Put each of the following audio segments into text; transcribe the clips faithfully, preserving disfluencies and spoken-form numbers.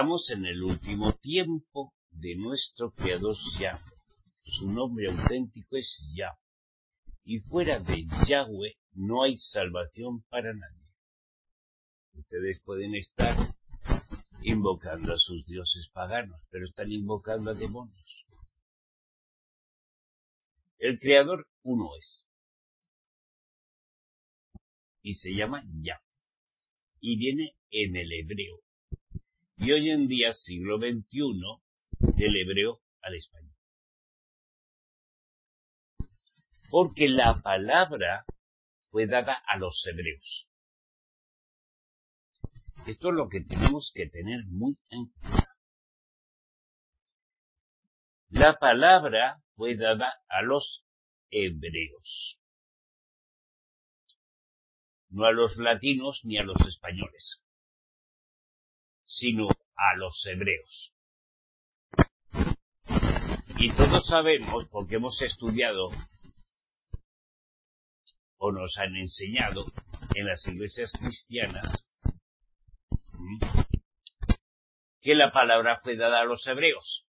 Estamos en el último tiempo de nuestro Creador Yahweh. Su nombre auténtico es Yahweh. Y fuera de Yahweh no hay salvación para nadie. Ustedes pueden estar invocando a sus dioses paganos, pero están invocando a demonios. El Creador uno es. Y se llama Yahweh. Y viene en el hebreo. Y hoy en día, siglo veintiuno, del hebreo al español. Porque la palabra fue dada a los hebreos. Esto es lo que tenemos que tener muy en cuenta. La palabra fue dada a los hebreos. No a los latinos ni a los españoles, sino a los hebreos. Y todos sabemos, porque hemos estudiado o nos han enseñado en las iglesias cristianas, que la palabra fue dada a los hebreos.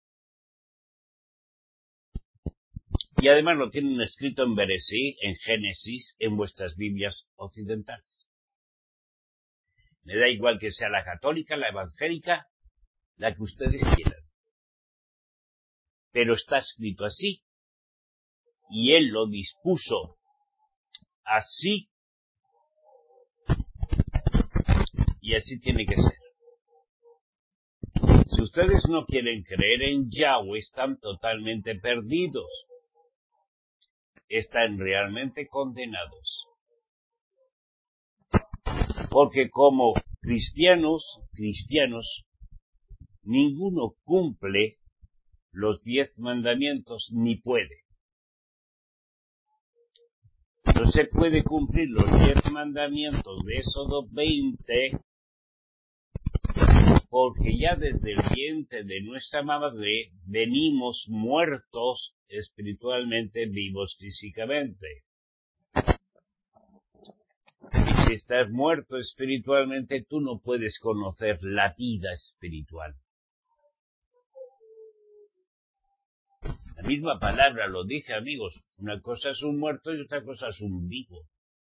Y además lo tienen escrito en Bereshit, en Génesis, en vuestras Biblias occidentales. Me da igual que sea la católica, la evangélica, la que ustedes quieran. Pero está escrito así. Y Él lo dispuso así. Y así tiene que ser. Si ustedes no quieren creer en Yahweh, están totalmente perdidos. Están realmente condenados. Porque como cristianos, cristianos, ninguno cumple los diez mandamientos ni puede. No se puede cumplir los diez mandamientos de Éxodo veinte porque ya desde el vientre de nuestra madre venimos muertos espiritualmente, vivos físicamente. Y si estás muerto espiritualmente, tú no puedes conocer la vida espiritual. La misma palabra lo dice, amigos. Una cosa es un muerto y otra cosa es un vivo.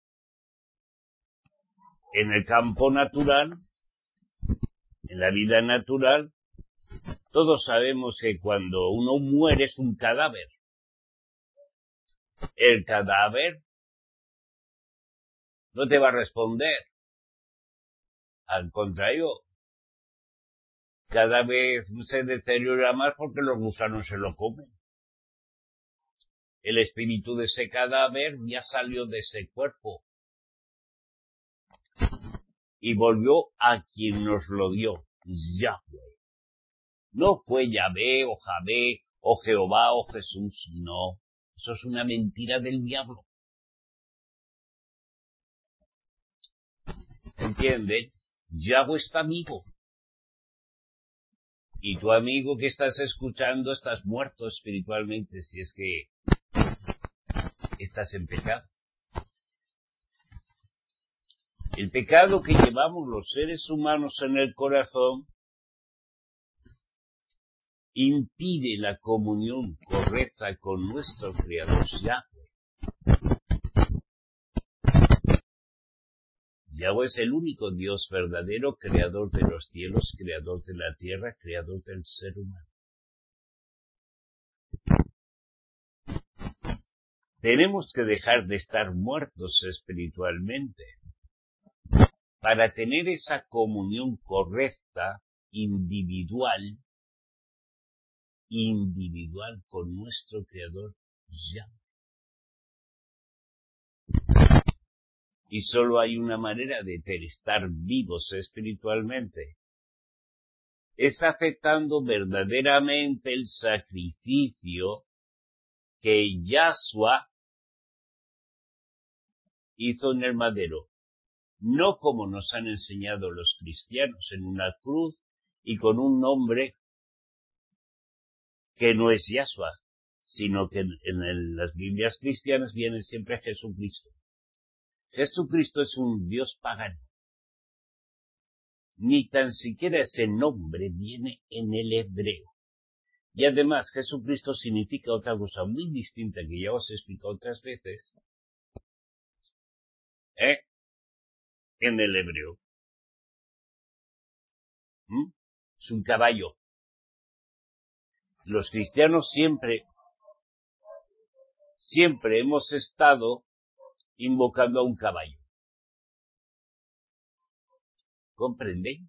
En el campo natural, en la vida natural, todos sabemos que cuando uno muere es un cadáver. El cadáver no te va a responder. Al contrario, cada vez se deteriora más porque los gusanos se lo comen. El espíritu de ese cadáver ya salió de ese cuerpo y volvió a quien nos lo dio, Yahweh. No fue Yahvé o Javé o Jehová o Jesús, no. Eso es una mentira del diablo. ¿Entienden? Yahweh está vivo. Y tu amigo que estás escuchando estás muerto espiritualmente si es que estás en pecado. El pecado que llevamos los seres humanos en el corazón impide la comunión correcta con nuestro Creador Yahweh. Yahweh es el único Dios verdadero, creador de los cielos, creador de la tierra, creador del ser humano. Tenemos que dejar de estar muertos espiritualmente para tener esa comunión correcta, individual, individual con nuestro Creador Yahweh. Y solo hay una manera de estar vivos espiritualmente. Es aceptando verdaderamente el sacrificio que Yahshua hizo en el madero. No como nos han enseñado los cristianos en una cruz y con un nombre que no es Yahshua, sino que en, en las Biblias cristianas viene siempre Jesucristo. Jesucristo es un Dios pagano. Ni tan siquiera ese nombre viene en el hebreo. Y además Jesucristo significa otra cosa muy distinta que ya os he explicado otras veces, ¿eh? En el hebreo. ¿Mm? Es un caballo. Los cristianos siempre, siempre hemos estado invocando a un caballo. ¿Comprenden?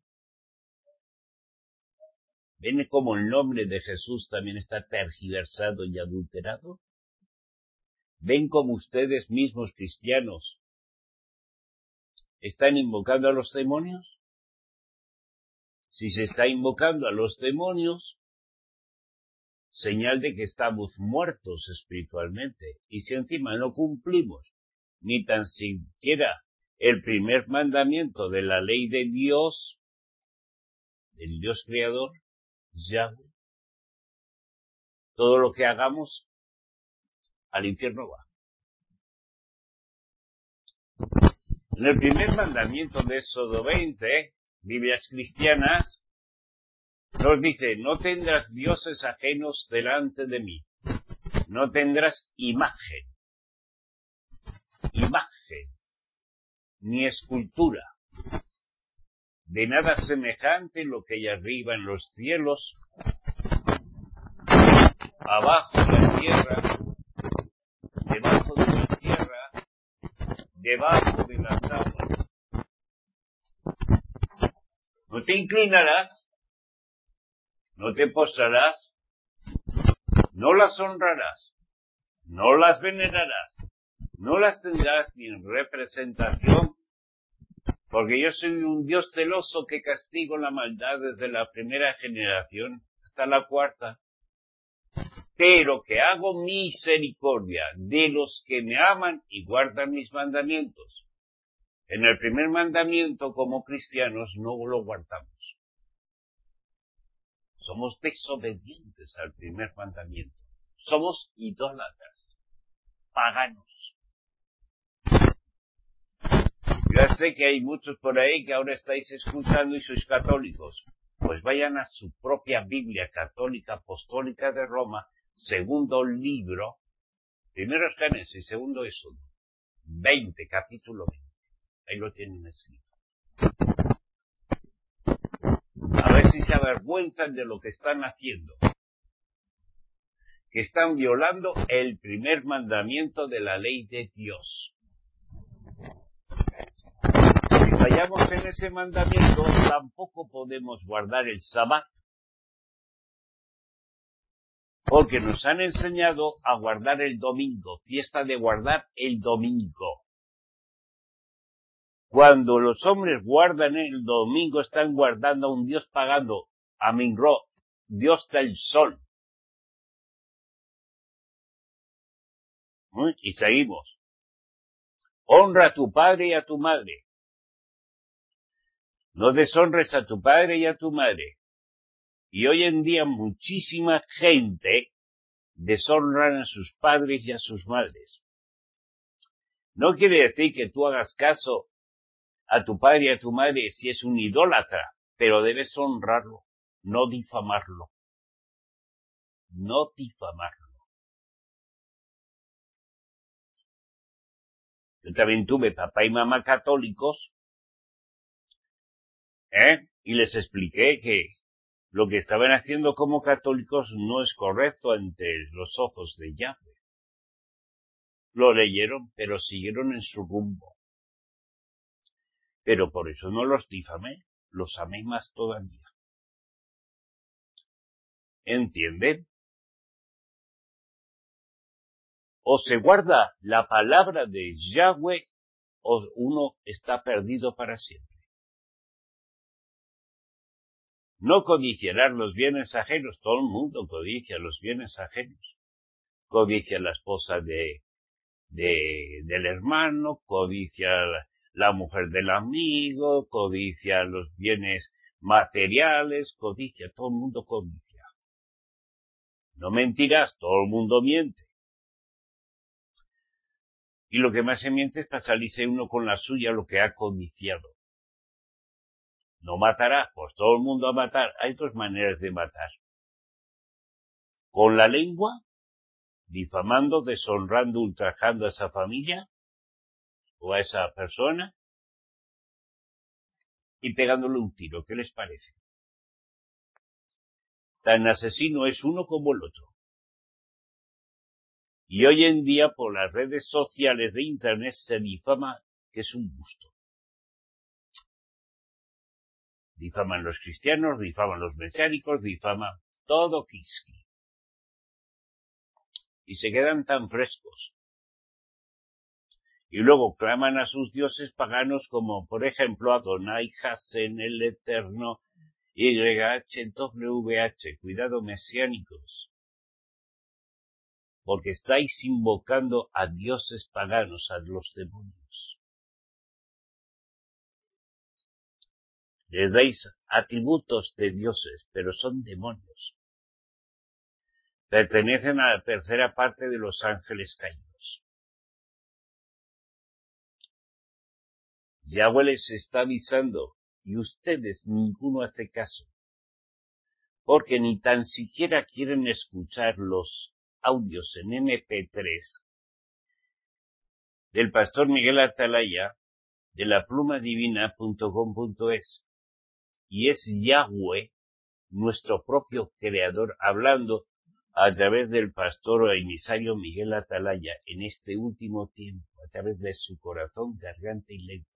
¿Ven cómo el nombre de Jesús también está tergiversado y adulterado? ¿Ven cómo ustedes mismos cristianos están invocando a los demonios? Si se está invocando a los demonios, señal de que estamos muertos espiritualmente. Y si encima no cumplimos ni tan siquiera el primer mandamiento de la ley de Dios, del Dios creador, Yahweh, todo lo que hagamos al infierno va. En el primer mandamiento de Éxodo veinte, Biblias cristianas, nos dice: no tendrás dioses ajenos delante de mí, no tendrás imagen, imagen, ni escultura, de nada semejante en lo que hay arriba en los cielos, abajo en la tierra, debajo de la tierra, debajo de las aguas. No te inclinarás, no te postrarás, no las honrarás, no las venerarás, no las tendrás ni en representación, porque yo soy un Dios celoso que castigo la maldad desde la primera generación hasta la cuarta, pero que hago misericordia de los que me aman y guardan mis mandamientos. En el primer mandamiento, como cristianos, no lo guardamos. Somos desobedientes al primer mandamiento. Somos idólatras, paganos. Ya sé que hay muchos por ahí que ahora estáis escuchando y sois católicos. Pues vayan a su propia Biblia católica apostólica de Roma, segundo libro, primero es Génesis, segundo Éxodo, veinte, capítulo veinte. Ahí lo tienen escrito. A ver si se avergüenzan de lo que están haciendo. Que están violando el primer mandamiento de la ley de Dios. Si fallamos en ese mandamiento, tampoco podemos guardar el Sabbat. Porque nos han enseñado a guardar el domingo, fiesta de guardar el domingo. Cuando los hombres guardan el domingo, están guardando a un Dios pagano, a Minro, Dios del sol. ¿Mm? Y seguimos. Honra a tu padre y a tu madre. No deshonres a tu padre y a tu madre. Y hoy en día muchísima gente deshonran a sus padres y a sus madres. No quiere decir que tú hagas caso a tu padre y a tu madre si es un idólatra, pero debes honrarlo, no difamarlo. No difamarlo. Yo también tuve papá y mamá católicos, ¿eh? Y les expliqué que lo que estaban haciendo como católicos no es correcto ante los ojos de Yahweh. Lo leyeron, pero siguieron en su rumbo. Pero por eso no los difamé, los amé más todavía. ¿Entienden? O se guarda la palabra de Yahweh, o uno está perdido para siempre. No codiciarás los bienes ajenos, todo el mundo codicia los bienes ajenos. Codicia la esposa de, de, del hermano, codicia la, la mujer del amigo, codicia los bienes materiales, codicia, todo el mundo codicia. No mentirás, todo el mundo miente. Y lo que más se miente es para salirse uno con la suya lo que ha codiciado. no matará, pues todo el mundo a matar. Hay dos maneras de matar. Con la lengua, difamando, deshonrando, ultrajando a esa familia o a esa persona y pegándole un tiro. ¿Qué les parece? Tan asesino es uno como el otro. Y hoy en día, por las redes sociales de Internet, se difama que es un gusto. Difaman los cristianos, difaman los mesiánicos, difaman todo Kiski. Y se quedan tan frescos. Y luego claman a sus dioses paganos como, por ejemplo, Adonai, Hasen, el Eterno, Y H W H. Cuidado, mesiánicos. Porque estáis invocando a dioses paganos, a los demonios. Les dais atributos de dioses, pero son demonios. Pertenecen a la tercera parte de los ángeles caídos. Yahweh les está avisando, y ustedes ninguno hace caso, porque ni tan siquiera quieren escuchar los audios en eme pe tres del pastor Miguel Atalaya de la pluma divina punto com punto es. Y es Yahweh, nuestro propio creador, hablando a través del pastor o emisario Miguel Atalaya en este último tiempo, a través de su corazón, garganta y lengua.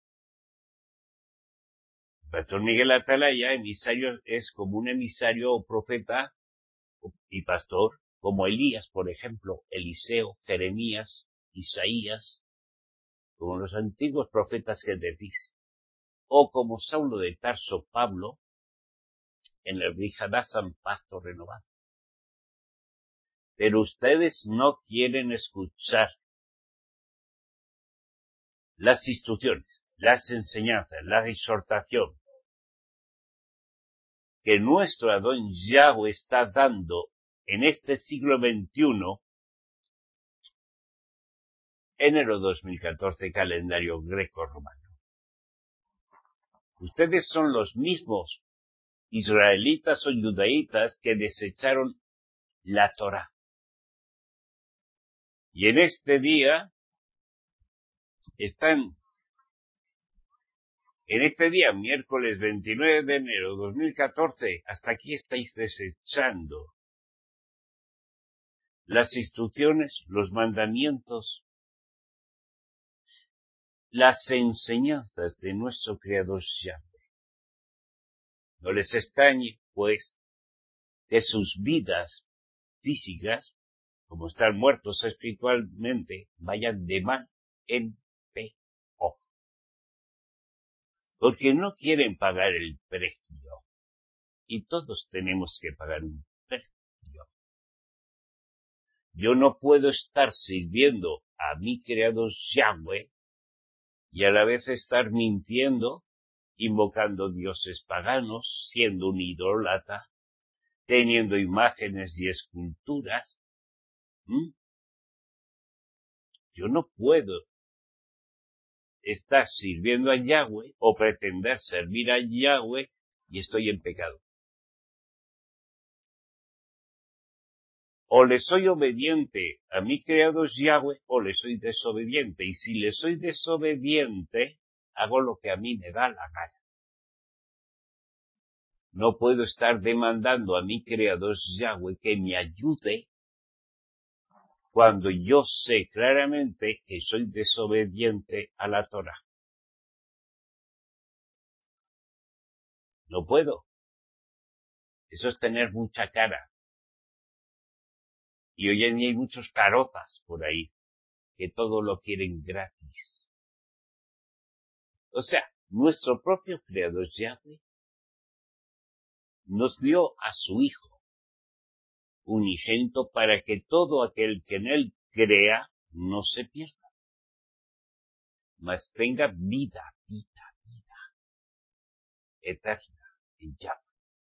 El pastor Miguel Atalaya, emisario, es como un emisario o profeta y pastor, como Elías, por ejemplo, Eliseo, Jeremías, Isaías, como los antiguos profetas que decís, o como Saulo de Tarso, Pablo, en el Brihadazam, Pacto Renovado. Pero ustedes no quieren escuchar las instrucciones, las enseñanzas, la exhortación que nuestro Adón Yahweh está dando en este siglo veintiuno, enero dos mil catorce, calendario greco-romano. Ustedes son los mismos israelitas o judaítas que desecharon la Torá. Y en este día están, en este día, miércoles veintinueve de enero dos mil catorce, hasta aquí estáis desechando las instrucciones, los mandamientos, las enseñanzas de nuestro Creador Yahweh. No les extrañe, pues, que sus vidas físicas, como están muertos espiritualmente, vayan de mal en peor. Porque no quieren pagar el precio. Y todos tenemos que pagar un precio. Yo no puedo estar sirviendo a mi Creador Yahweh y a la vez estar mintiendo, invocando dioses paganos, siendo un idólatra, teniendo imágenes y esculturas. ¿Mm? Yo no puedo estar sirviendo a Yahweh o pretender servir a Yahweh y estoy en pecado. O le soy obediente a mi Creador Yahweh o le soy desobediente. Y si le soy desobediente, hago lo que a mí me da la gana. No puedo estar demandando a mi Creador Yahweh que me ayude cuando yo sé claramente que soy desobediente a la Torah. No puedo. Eso es tener mucha cara. Y hoy en día hay muchos carotas por ahí que todo lo quieren gratis. O sea, nuestro propio Creador Yahweh nos dio a su Hijo unigénito para que todo aquel que en él crea no se pierda, mas tenga vida, vida, vida eterna en Yahweh.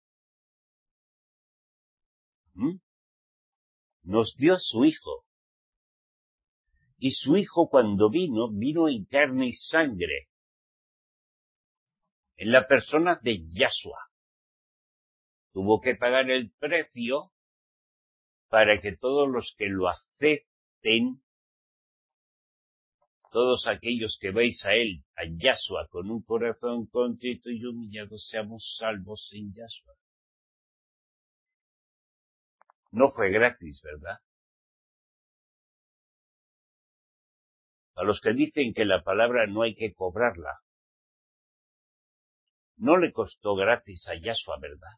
¿Mm? Nos dio su Hijo. Y su Hijo cuando vino, vino en carne y sangre. en la persona de Yahshua. Tuvo que pagar el precio para que todos los que lo acepten, todos aquellos que veis a él, a Yahshua, con un corazón contrito y humillado, seamos salvos en Yahshua. No fue gratis, ¿verdad? A los que dicen que la palabra no hay que cobrarla, no le costó gratis a Yahshua, ¿verdad?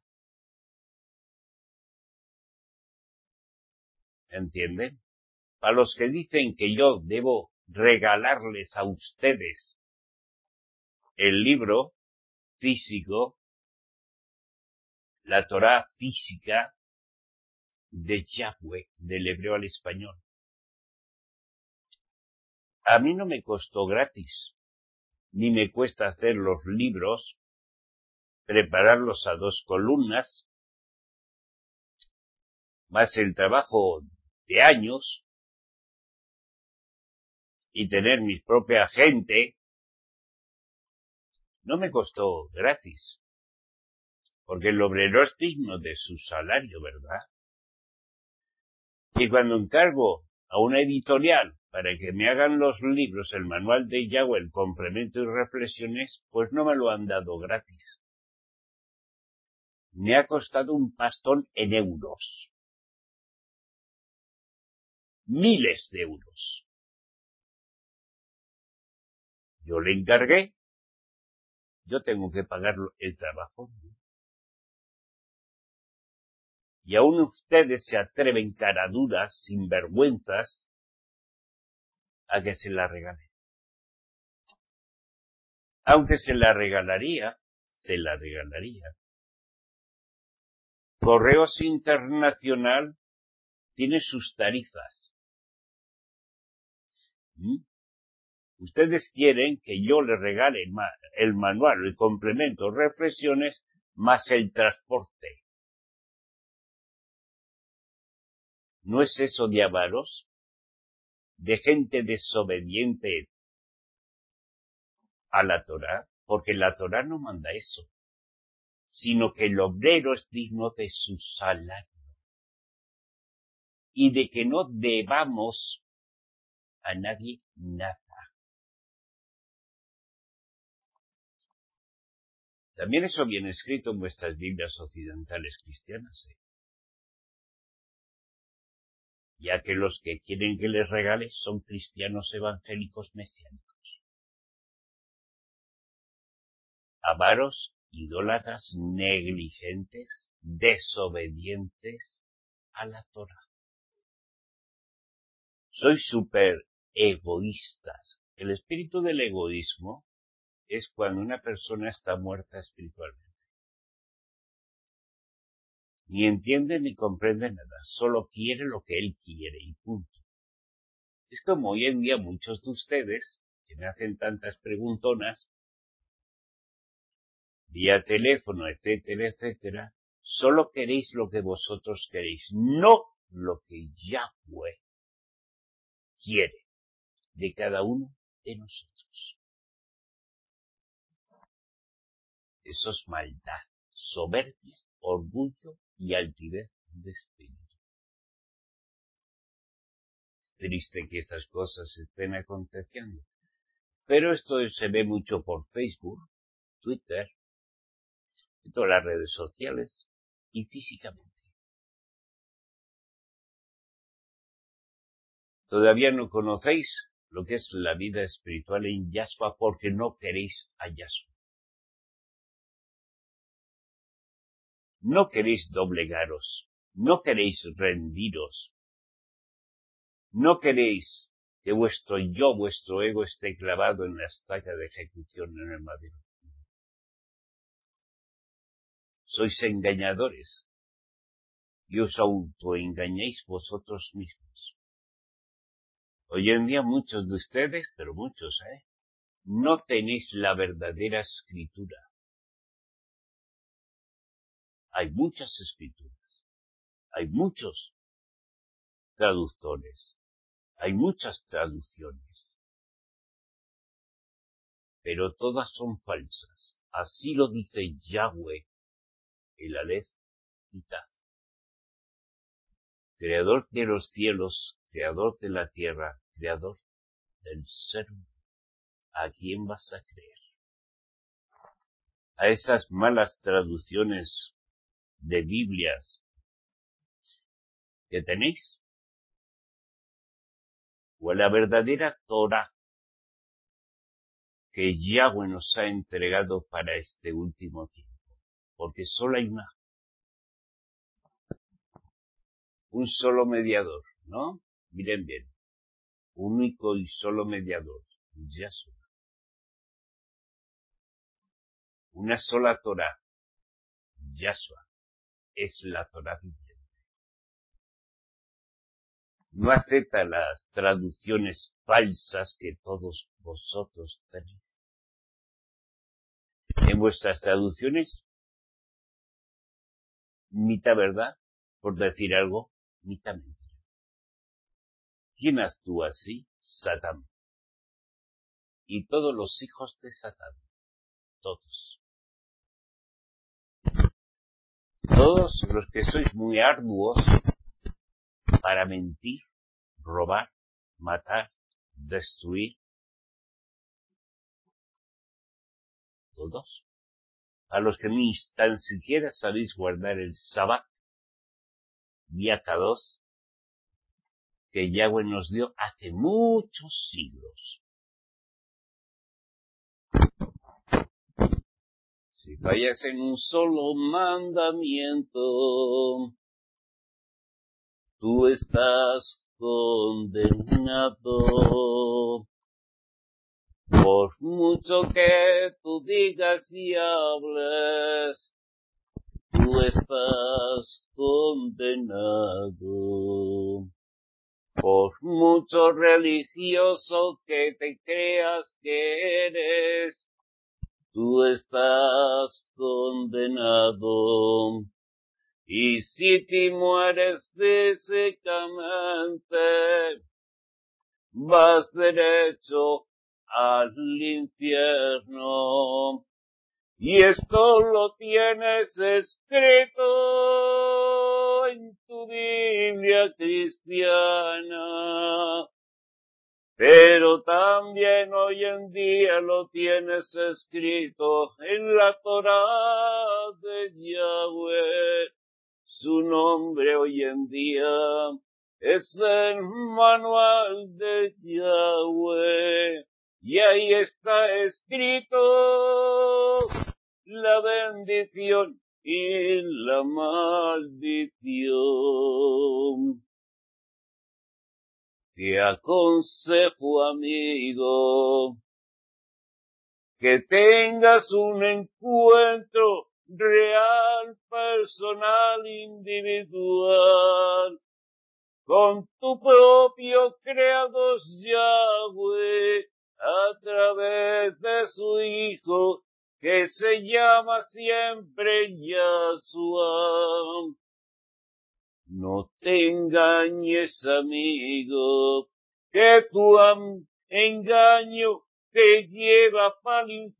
¿Entienden? A los que dicen que yo debo regalarles a ustedes el libro físico, la Torá física de Yahweh, del hebreo al español. A mí no me costó gratis, ni me cuesta hacer los libros, prepararlos a dos columnas, más el trabajo de años, y tener mi propia gente, no me costó gratis, porque el obrero es digno de su salario, ¿verdad? Y cuando encargo a una editorial para que me hagan los libros, el manual de Yahweh, el complemento y reflexiones, pues no me lo han dado gratis. Me ha costado un pastón en euros. Miles de euros. Yo le encargué, yo tengo que pagar el trabajo. Y aún ustedes se atreven caraduras, sinvergüenzas, a que se la regalen. Aunque se la regalaría, se la regalaría. Correos Internacional tiene sus tarifas. ¿Mm? Ustedes quieren que yo les regale el manual, el complemento, reflexiones, más el transporte. ¿No es eso de avaros? ¿De gente desobediente a la Torá? Porque la Torá no manda eso, sino que el obrero es digno de su salario y de que no debamos a nadie nada. También eso viene escrito en vuestras Biblias occidentales cristianas, ¿eh? Ya que los que quieren que les regales son cristianos evangélicos mesiánicos. Avaros, idólatras, negligentes, desobedientes a la Torá. Sois súper egoístas. El espíritu del egoísmo es cuando una persona está muerta espiritualmente. Ni entiende ni comprende nada, solo quiere lo que él quiere y punto. Es como hoy en día muchos de ustedes, que me hacen tantas preguntonas, vía teléfono, etcétera, etcétera, solo queréis lo que vosotros queréis, no lo que Yahweh quiere de cada uno de nosotros. Eso es maldad, soberbia, orgullo y altivez de espíritu. Es triste que estas cosas estén aconteciendo, pero esto se ve mucho por Facebook, Twitter, en todas las redes sociales y físicamente. Todavía no conocéis lo que es la vida espiritual en Yahshua porque no queréis a Yahshua. No queréis doblegaros, no queréis rendiros, no queréis que vuestro yo, vuestro ego esté clavado en la estaca de ejecución en el madero. Sois engañadores y os autoengañáis vosotros mismos. Hoy en día muchos de ustedes, pero muchos, ¿eh? No tenéis la verdadera escritura. Hay muchas escrituras, hay muchos traductores, hay muchas traducciones, pero todas son falsas. Así lo dice Yahweh, el Aleph y Taf, creador de los cielos, creador de la tierra, creador del ser humano. ¿A quién vas a creer? ¿A esas malas traducciones de Biblias que tenéis? ¿O a la verdadera Torah que Yahweh nos ha entregado para este último tiempo? Porque solo hay una, un solo mediador, ¿no? Miren bien, único y solo mediador, Yahshua. Una sola Torah, Yahshua, es la Torah viviente. No acepta las traducciones falsas que todos vosotros tenéis. En vuestras traducciones, mitad verdad, por decir algo, mitad mentira. ¿Quién actúa así? Satán. Y todos los hijos de Satán. Todos. Todos los que sois muy arduos para mentir, robar, matar, destruir. Todos. A los que ni tan siquiera sabéis guardar el Sabbat, día Kadosh, que Yahweh nos dio hace muchos siglos. Si fallas en un solo mandamiento, tú estás condenado. Por mucho que tú digas y hables, tú estás condenado. Por mucho religioso que te creas que eres, tú estás condenado. Y si te mueres físicamente, vas derecho al infierno. Y esto lo tienes escrito en tu Biblia cristiana. Pero también hoy en día lo tienes escrito en la Torah de Yahweh. Su nombre hoy en día es el manual de Yahweh. Y ahí está escrito la bendición y la maldición. Te aconsejo, amigo, que tengas un encuentro real, personal, individual, con tu propio Creador Yahweh, a través de su Hijo, que se llama siempre Yahshua. No te engañes, amigo, que tu engaño te lleva para el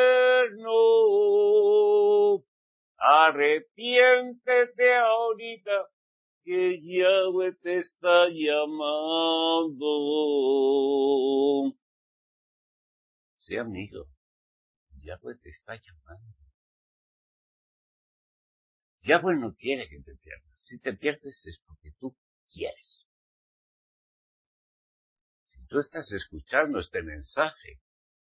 infierno. Arrepiéntete ahorita, que Yahweh te está llamando. Sí, amigo, Yahweh te está llamando. Yahweh no quiere que te pierdas. Si te pierdes es porque tú quieres. Si tú estás escuchando este mensaje,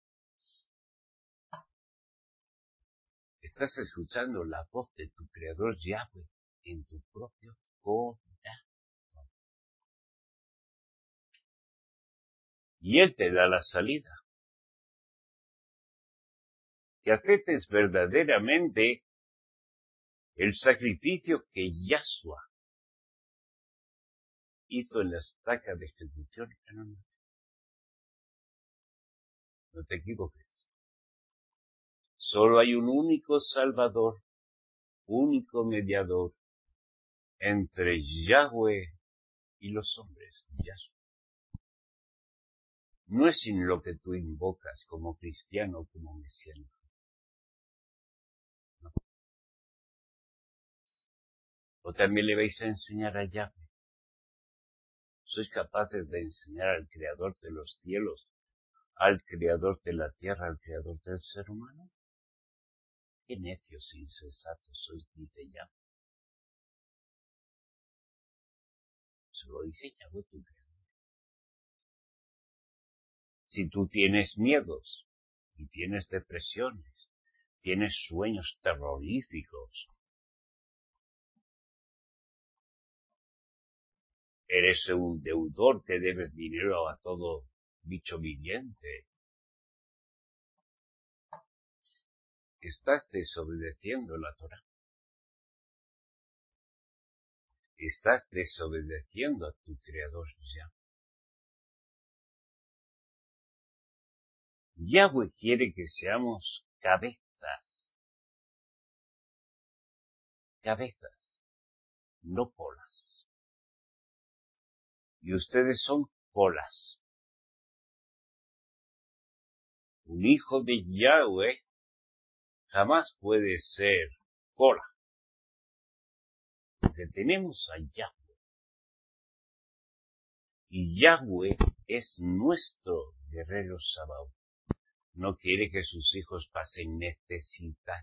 estás escuchando la voz de tu Creador Yahweh en tu propio corazón. Y Él te da la salida. Que aceptes verdaderamente el sacrificio que Yahshua hizo en la estaca de ejecución. No te equivoques. Solo hay un único Salvador, único mediador entre Yahweh y los hombres, Yahshua. No es sin lo que tú invocas como cristiano, como mesiánico. ¿O también le vais a enseñar a Yahweh? ¿Sois capaces de enseñar al Creador de los cielos, al Creador de la tierra, al Creador del ser humano? ¡Qué necios insensatos sois!, dice Yahweh. Se lo dice Yahweh, tu Creador. Si tú tienes miedos y tienes depresiones, tienes sueños terroríficos, eres un deudor que debes dinero a todo bicho viviente, estás desobedeciendo la Torá. Estás desobedeciendo a tu Creador Yahweh. Yahweh quiere que seamos cabezas. Cabezas, no colas. Y ustedes son colas. Un hijo de Yahweh jamás puede ser cola. Porque tenemos a Yahweh. Y Yahweh es nuestro guerrero Sabaoth. No quiere que sus hijos pasen necesidad.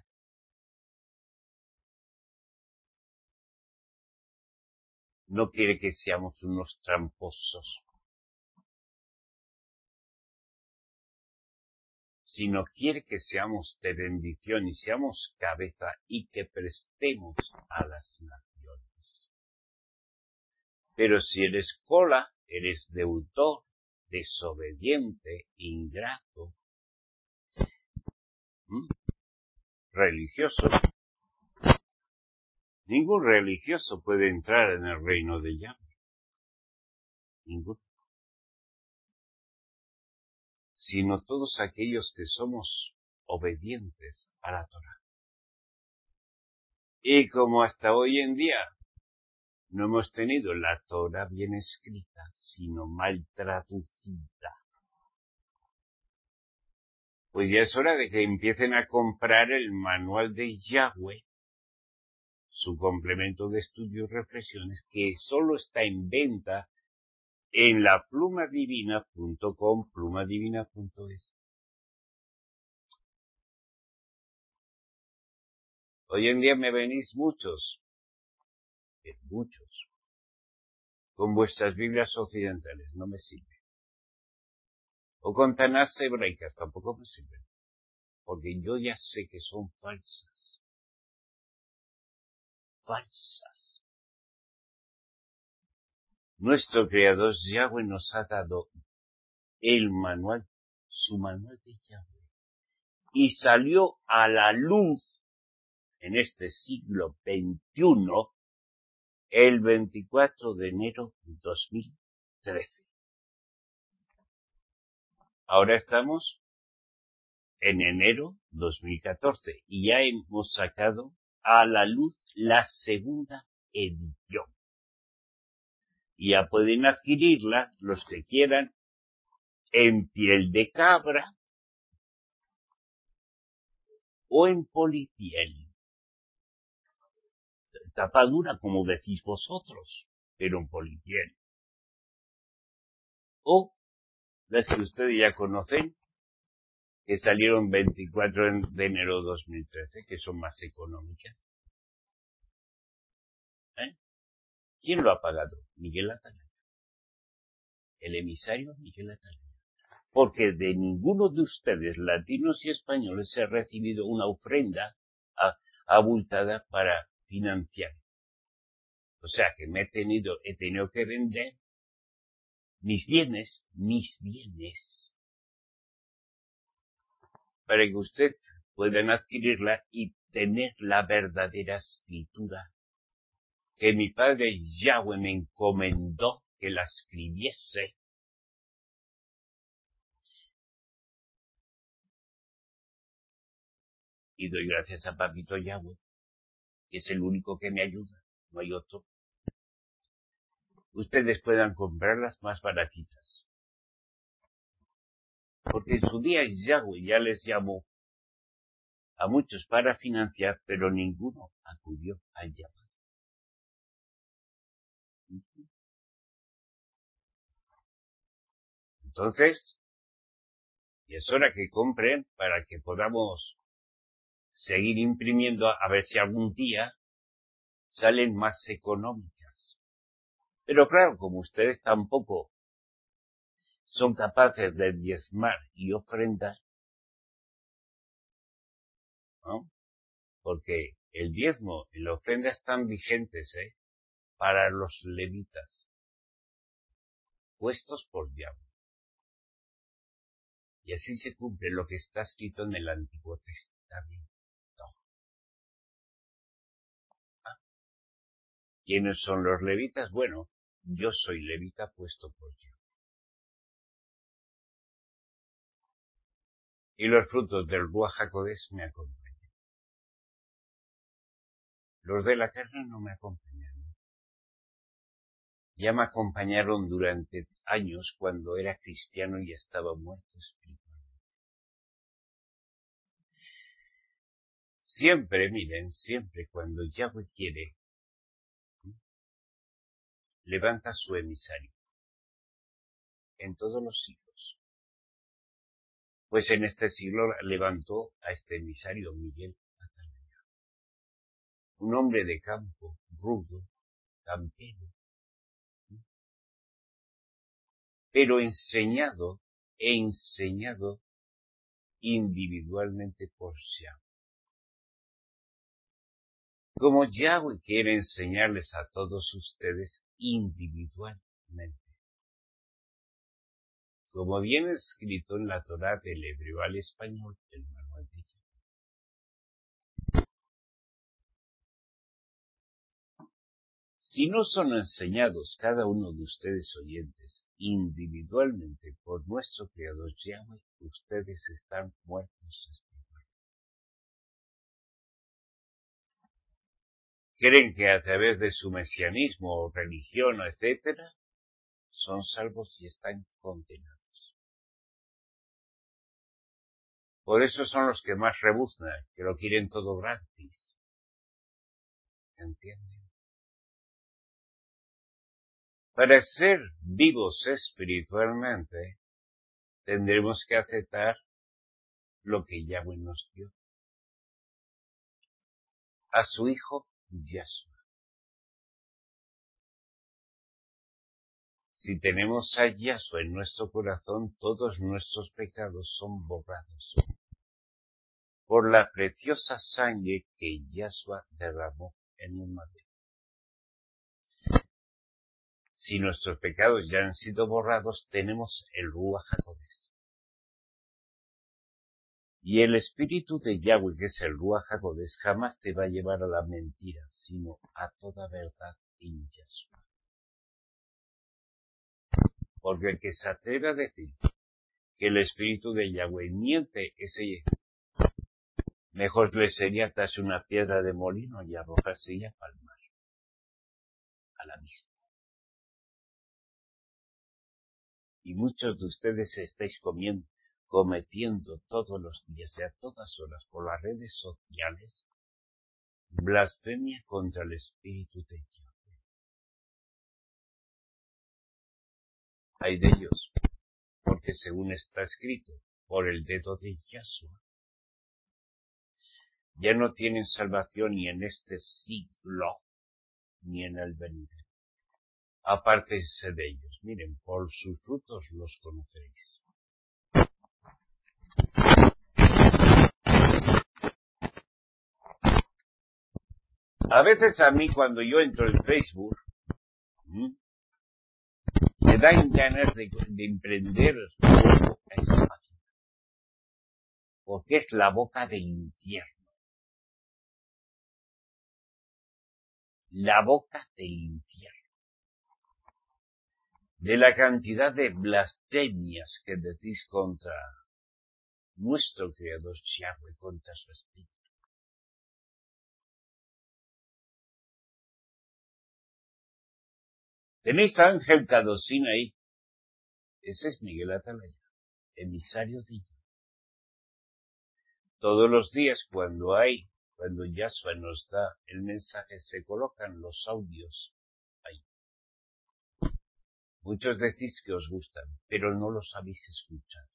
No quiere que seamos unos tramposos, sino quiere que seamos de bendición y seamos cabeza y que prestemos a las naciones. Pero si eres cola, eres deudor, desobediente, ingrato, ¿Mm? religioso. Ningún religioso puede entrar en el reino de Yahweh. Ninguno. Sino todos aquellos que somos obedientes a la Torá. Y como hasta hoy en día no hemos tenido la Torá bien escrita, sino mal traducida, pues ya es hora de que empiecen a comprar el manual de Yahweh, su complemento de estudio y reflexiones, que solo está en venta en la plumadivina punto com, plumadivina punto es. Hoy en día me venís muchos, muchos, con vuestras Biblias occidentales, no me sirve. O con Tanás hebraicas, tampoco me sirven, porque yo ya sé que son falsas. Falsas. Nuestro Creador Yahweh nos ha dado el manual, su manual de Yahweh, y salió a la luz en este siglo veintiuno, el veinticuatro de enero de dos mil trece. Ahora estamos en enero dos mil catorce y ya hemos sacado a la luz la segunda edición. Y ya pueden adquirirla los que quieran en piel de cabra o en polipiel. Tapadura, como decís vosotros, pero en polipiel. O las que ustedes ya conocen, que salieron veinticuatro de enero de dos mil trece, que son más económicas. ¿Eh? ¿Quién lo ha pagado? Miguel Atalaya. El emisario Miguel Atalaya. Porque de ninguno de ustedes, latinos y españoles, se ha recibido una ofrenda abultada para financiar. O sea que me he tenido, he tenido que vender mis bienes, mis bienes, para que usted puedan adquirirla y tener la verdadera escritura que mi padre Yahweh me encomendó que la escribiese. Y doy gracias a Papito Yahweh, que es el único que me ayuda, no hay otro. Ustedes puedan comprarlas más baratitas. Porque en su día Yahweh ya les llamó a muchos para financiar, pero ninguno acudió al llamado. Entonces, y es hora que compren para que podamos seguir imprimiendo a ver si algún día salen más económicas. Pero claro, como ustedes tampoco son capaces de diezmar y ofrendar, ¿no? Porque el diezmo y la ofrenda están vigentes, ¿eh? Para los levitas, puestos por Yahweh. Y así se cumple lo que está escrito en el Antiguo Testamento. ¿Ah? ¿Quiénes son los levitas? Bueno, yo soy levita puesto por Yahweh. Y los frutos del Ruach HaKodesh me acompañan. Los de la carne no me acompañan. Ya me acompañaron durante años cuando era cristiano y estaba muerto espiritualmente. Siempre, miren, siempre cuando Yahweh quiere, levanta su emisario en todos los siglos. Pues en este siglo levantó a este emisario Miguel Atalaya, un hombre de campo, rudo, campero, pero enseñado e enseñado individualmente por Yahweh. Como Yahweh quiere enseñarles a todos ustedes individualmente. Como viene escrito en la Torá del hebreo al español, el manual de Yahweh. Si no son enseñados cada uno de ustedes oyentes individualmente por nuestro Creador Yahweh, ustedes están muertos espiritualmente. Creen que a través de su mesianismo o religión, etcétera, son salvos y están condenados. Por eso son los que más rebuznan, que lo quieren todo gratis. ¿Entienden? Para ser vivos espiritualmente, tendremos que aceptar lo que Yahweh nos dio. A su Hijo Yahshua. Si tenemos a Yahshua en nuestro corazón, todos nuestros pecados son borrados por la preciosa sangre que Yahshua derramó en el madero. Si nuestros pecados ya han sido borrados, tenemos el Ruach HaKodesh. Y el espíritu de Yahweh, que es el Ruach HaKodesh, jamás te va a llevar a la mentira, sino a toda verdad en Yahshua. Porque el que se atreve a decir que el espíritu de Yahweh miente, ese mejor le sería atarse una piedra de molino y arrojarse ella al mar, a la misma. Y muchos de ustedes estáis comiendo, cometiendo todos los días y a todas horas por las redes sociales blasfemia contra el espíritu de Yahweh. Hay de ellos, porque según está escrito, por el dedo de Yahshua, ya no tienen salvación ni en este siglo, ni en el venidero. Apártense de ellos. Miren, por sus frutos los conoceréis. A veces a mí cuando yo entro en Facebook, ¿m? me dan ganas de, de emprender fuego a esa página. Porque es la boca del infierno. La boca del infierno. De la cantidad de blasfemias que decís contra nuestro Creador Yahweh, contra su espíritu. Tenéis a Ángel Cadocín ahí. Ese es Miguel Atalaya, emisario de Yahweh. Todos los días cuando hay, cuando Yahshua nos da el mensaje, se colocan los audios ahí. Muchos decís que os gustan, pero no los habéis escuchado.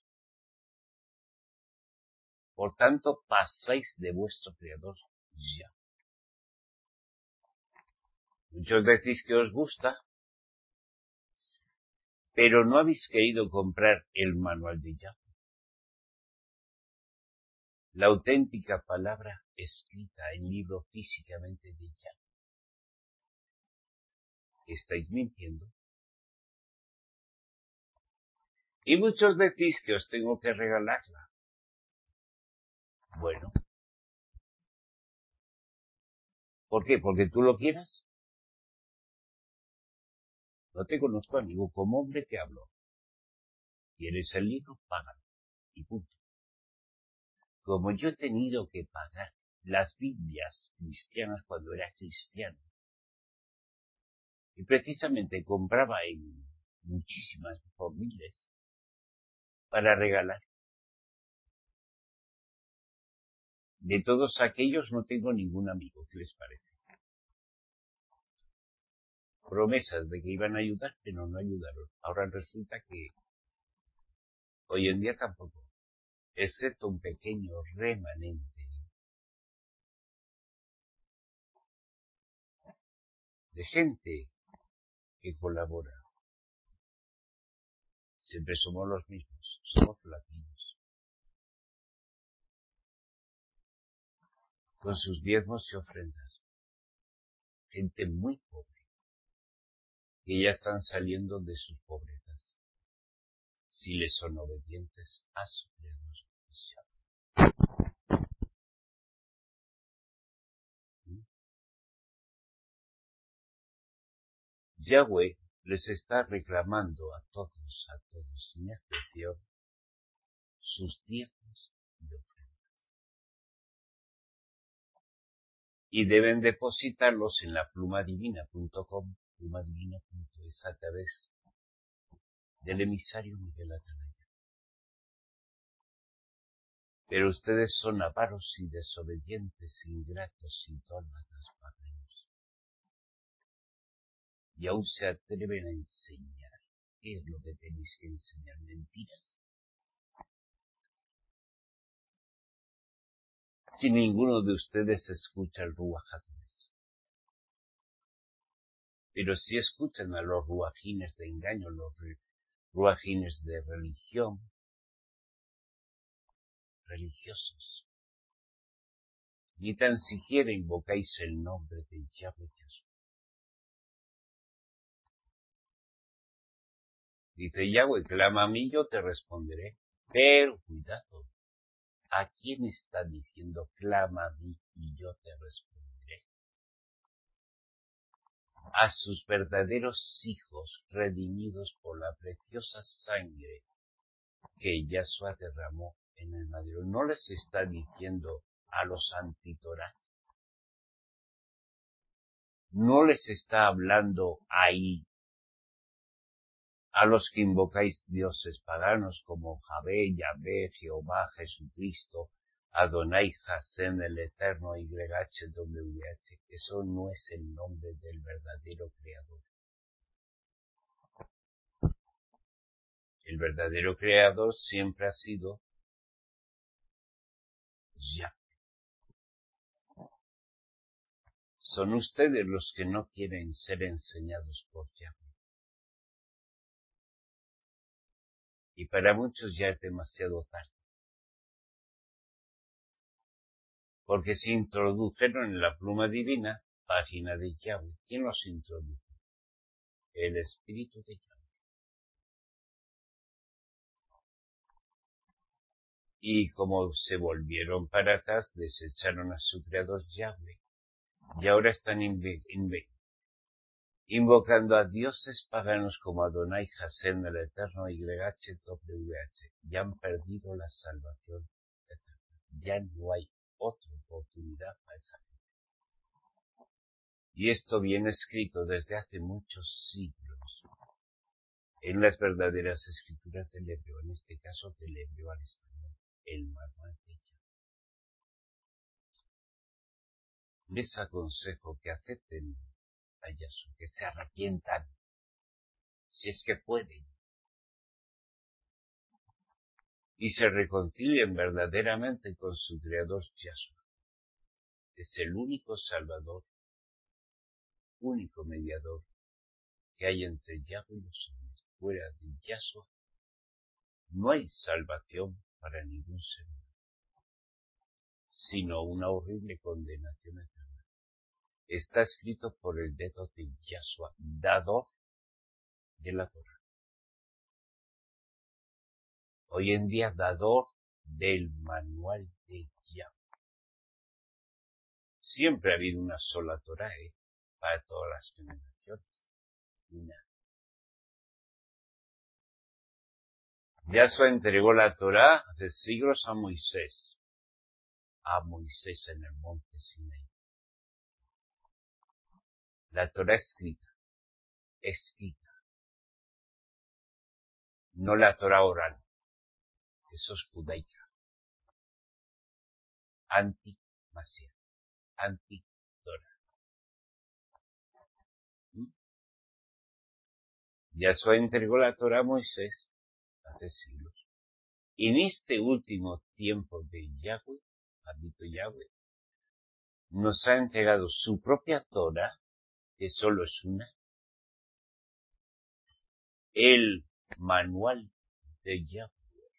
Por tanto, pasáis de vuestro Creador ya. Muchos decís que os gusta, pero no habéis querido comprar el manual de Yahweh. La auténtica palabra escrita en libro físicamente de Yahweh. ¿Estáis mintiendo? Y muchos decís que os tengo que regalarla. Bueno. ¿Por qué? ¿Porque tú lo quieras? No te conozco, amigo, como hombre te hablo. ¿Quieres el libro? Págalo. Y punto. Como yo he tenido que pagar las Biblias cristianas cuando era cristiano, y precisamente compraba en muchísimas por miles para regalar. De todos aquellos no tengo ningún amigo, ¿qué les parece? Promesas de que iban a ayudar, pero no ayudaron. Ahora resulta que hoy en día tampoco, excepto un pequeño remanente de gente que colabora. Siempre somos los mismos, somos latinos. Con sus diezmos y ofrendas. Gente muy pobre, que ya están saliendo de sus pobrezas, si les son obedientes a su Creador. Yahweh les está reclamando a todos, a todos, sin excepción, sus diezmos y ofrendas. Y deben depositarlos en la plumadivina punto com, plumadivina punto es, a través del emisario Miguel Atalaya. Pero ustedes son avaros y desobedientes, ingratos y dólmatas paganos. Y aún se atreven a enseñar. ¿Qué es lo que tenéis que enseñar? ¿Mentiras? Si ninguno de ustedes escucha el Ruach HaKodesh. Pero si escuchan a los ruajines de engaño, los ruajines de religión, religiosos, ni tan siquiera invocáis el nombre de Yahweh Jesús. Dice Yahweh, clama a mí, yo te responderé. Pero cuidado, ¿a quién está diciendo clama a mí y yo te responderé? A sus verdaderos hijos redimidos por la preciosa sangre que Yahshua derramó en el madero. No les está diciendo a los antitorás. No les está hablando ahí a los que invocáis dioses paganos como Javé, Yahvé, Jehová, Jesucristo, Adonai, Hasem, el Eterno, Y H W H. Eso no es el nombre del verdadero Creador. El verdadero Creador siempre ha sido Yahvé. Son ustedes los que no quieren ser enseñados por Yahvé. Y para muchos ya es demasiado tarde. Porque se introdujeron en la pluma divina, página de Yahweh. ¿Quién los introdujo? El Espíritu de Yahweh. Y como se volvieron para atrás, desecharon a su Creador Yahweh. Y ahora están inve inve invocando a dioses paganos como Adonai, Hasem, el Eterno, Y H W H. Y han perdido la salvación eterna. Ya no hay otra oportunidad para esa gente. Y esto viene escrito desde hace muchos siglos en las verdaderas escrituras del hebreo, en este caso del hebreo al español, el manual de Yahweh. Les aconsejo que acepten a Yahshua, que se arrepientan, si es que pueden, y se reconcilien verdaderamente con su Creador Yahshua. Es el único Salvador, único mediador que hay entre Yahweh y los hombres. Fuera de Yahshua no hay salvación para ningún ser humano, sino una horrible condenación eterna. Está escrito por el dedo de Yahshua, dador de la Torah. Hoy en día, dador del manual de Yahweh. Siempre ha habido una sola Torah, ¿eh? Para todas las generaciones. Una. Yahshua entregó la Torah hace siglos a Moisés. A Moisés en el monte Sinaí. La Torah escrita. Escrita. No la Torah oral. Eso es judaica. Anti-Masías. Anti-Torah. ¿Mm? Yahshua entregó la Torah a Moisés hace siglos. En este último tiempo de Yahweh, bendito Yahweh, nos ha entregado su propia Torah, que solo es una, el manual de Yahweh,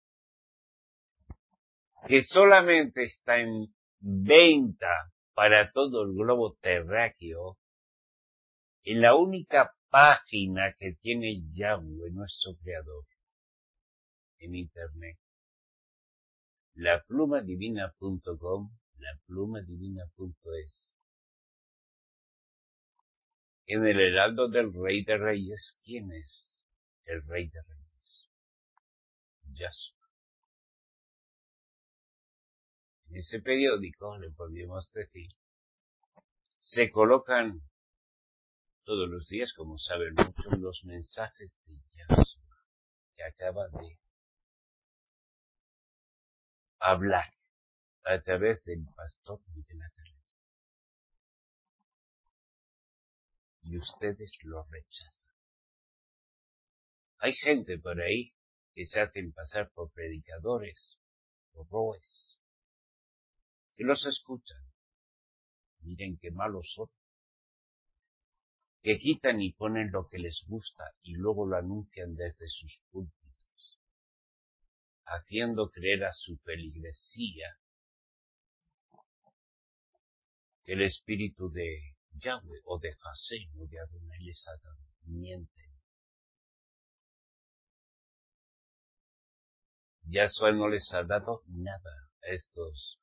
que solamente está en venta para todo el globo terráqueo, en la única página que tiene Yahweh, nuestro Creador, en Internet, la pluma divina punto com, la pluma divina punto es. En el heraldo del Rey de Reyes, ¿quién es el Rey de Reyes? Yahshua. En ese periódico, le podríamos decir, se colocan todos los días, como saben muchos, los mensajes de Yahshua, que acaba de hablar a través del pastor Miguel Ángel. Y ustedes lo rechazan. Hay gente por ahí que se hacen pasar por predicadores, por roes, que los escuchan. Miren qué malos son. Que quitan y ponen lo que les gusta y luego lo anuncian desde sus púlpitos, haciendo creer a su feligresía que el espíritu de Yahweh o de Hashem o de Adonai les ha dado. Mienten. Yahshua no les ha dado nada a estos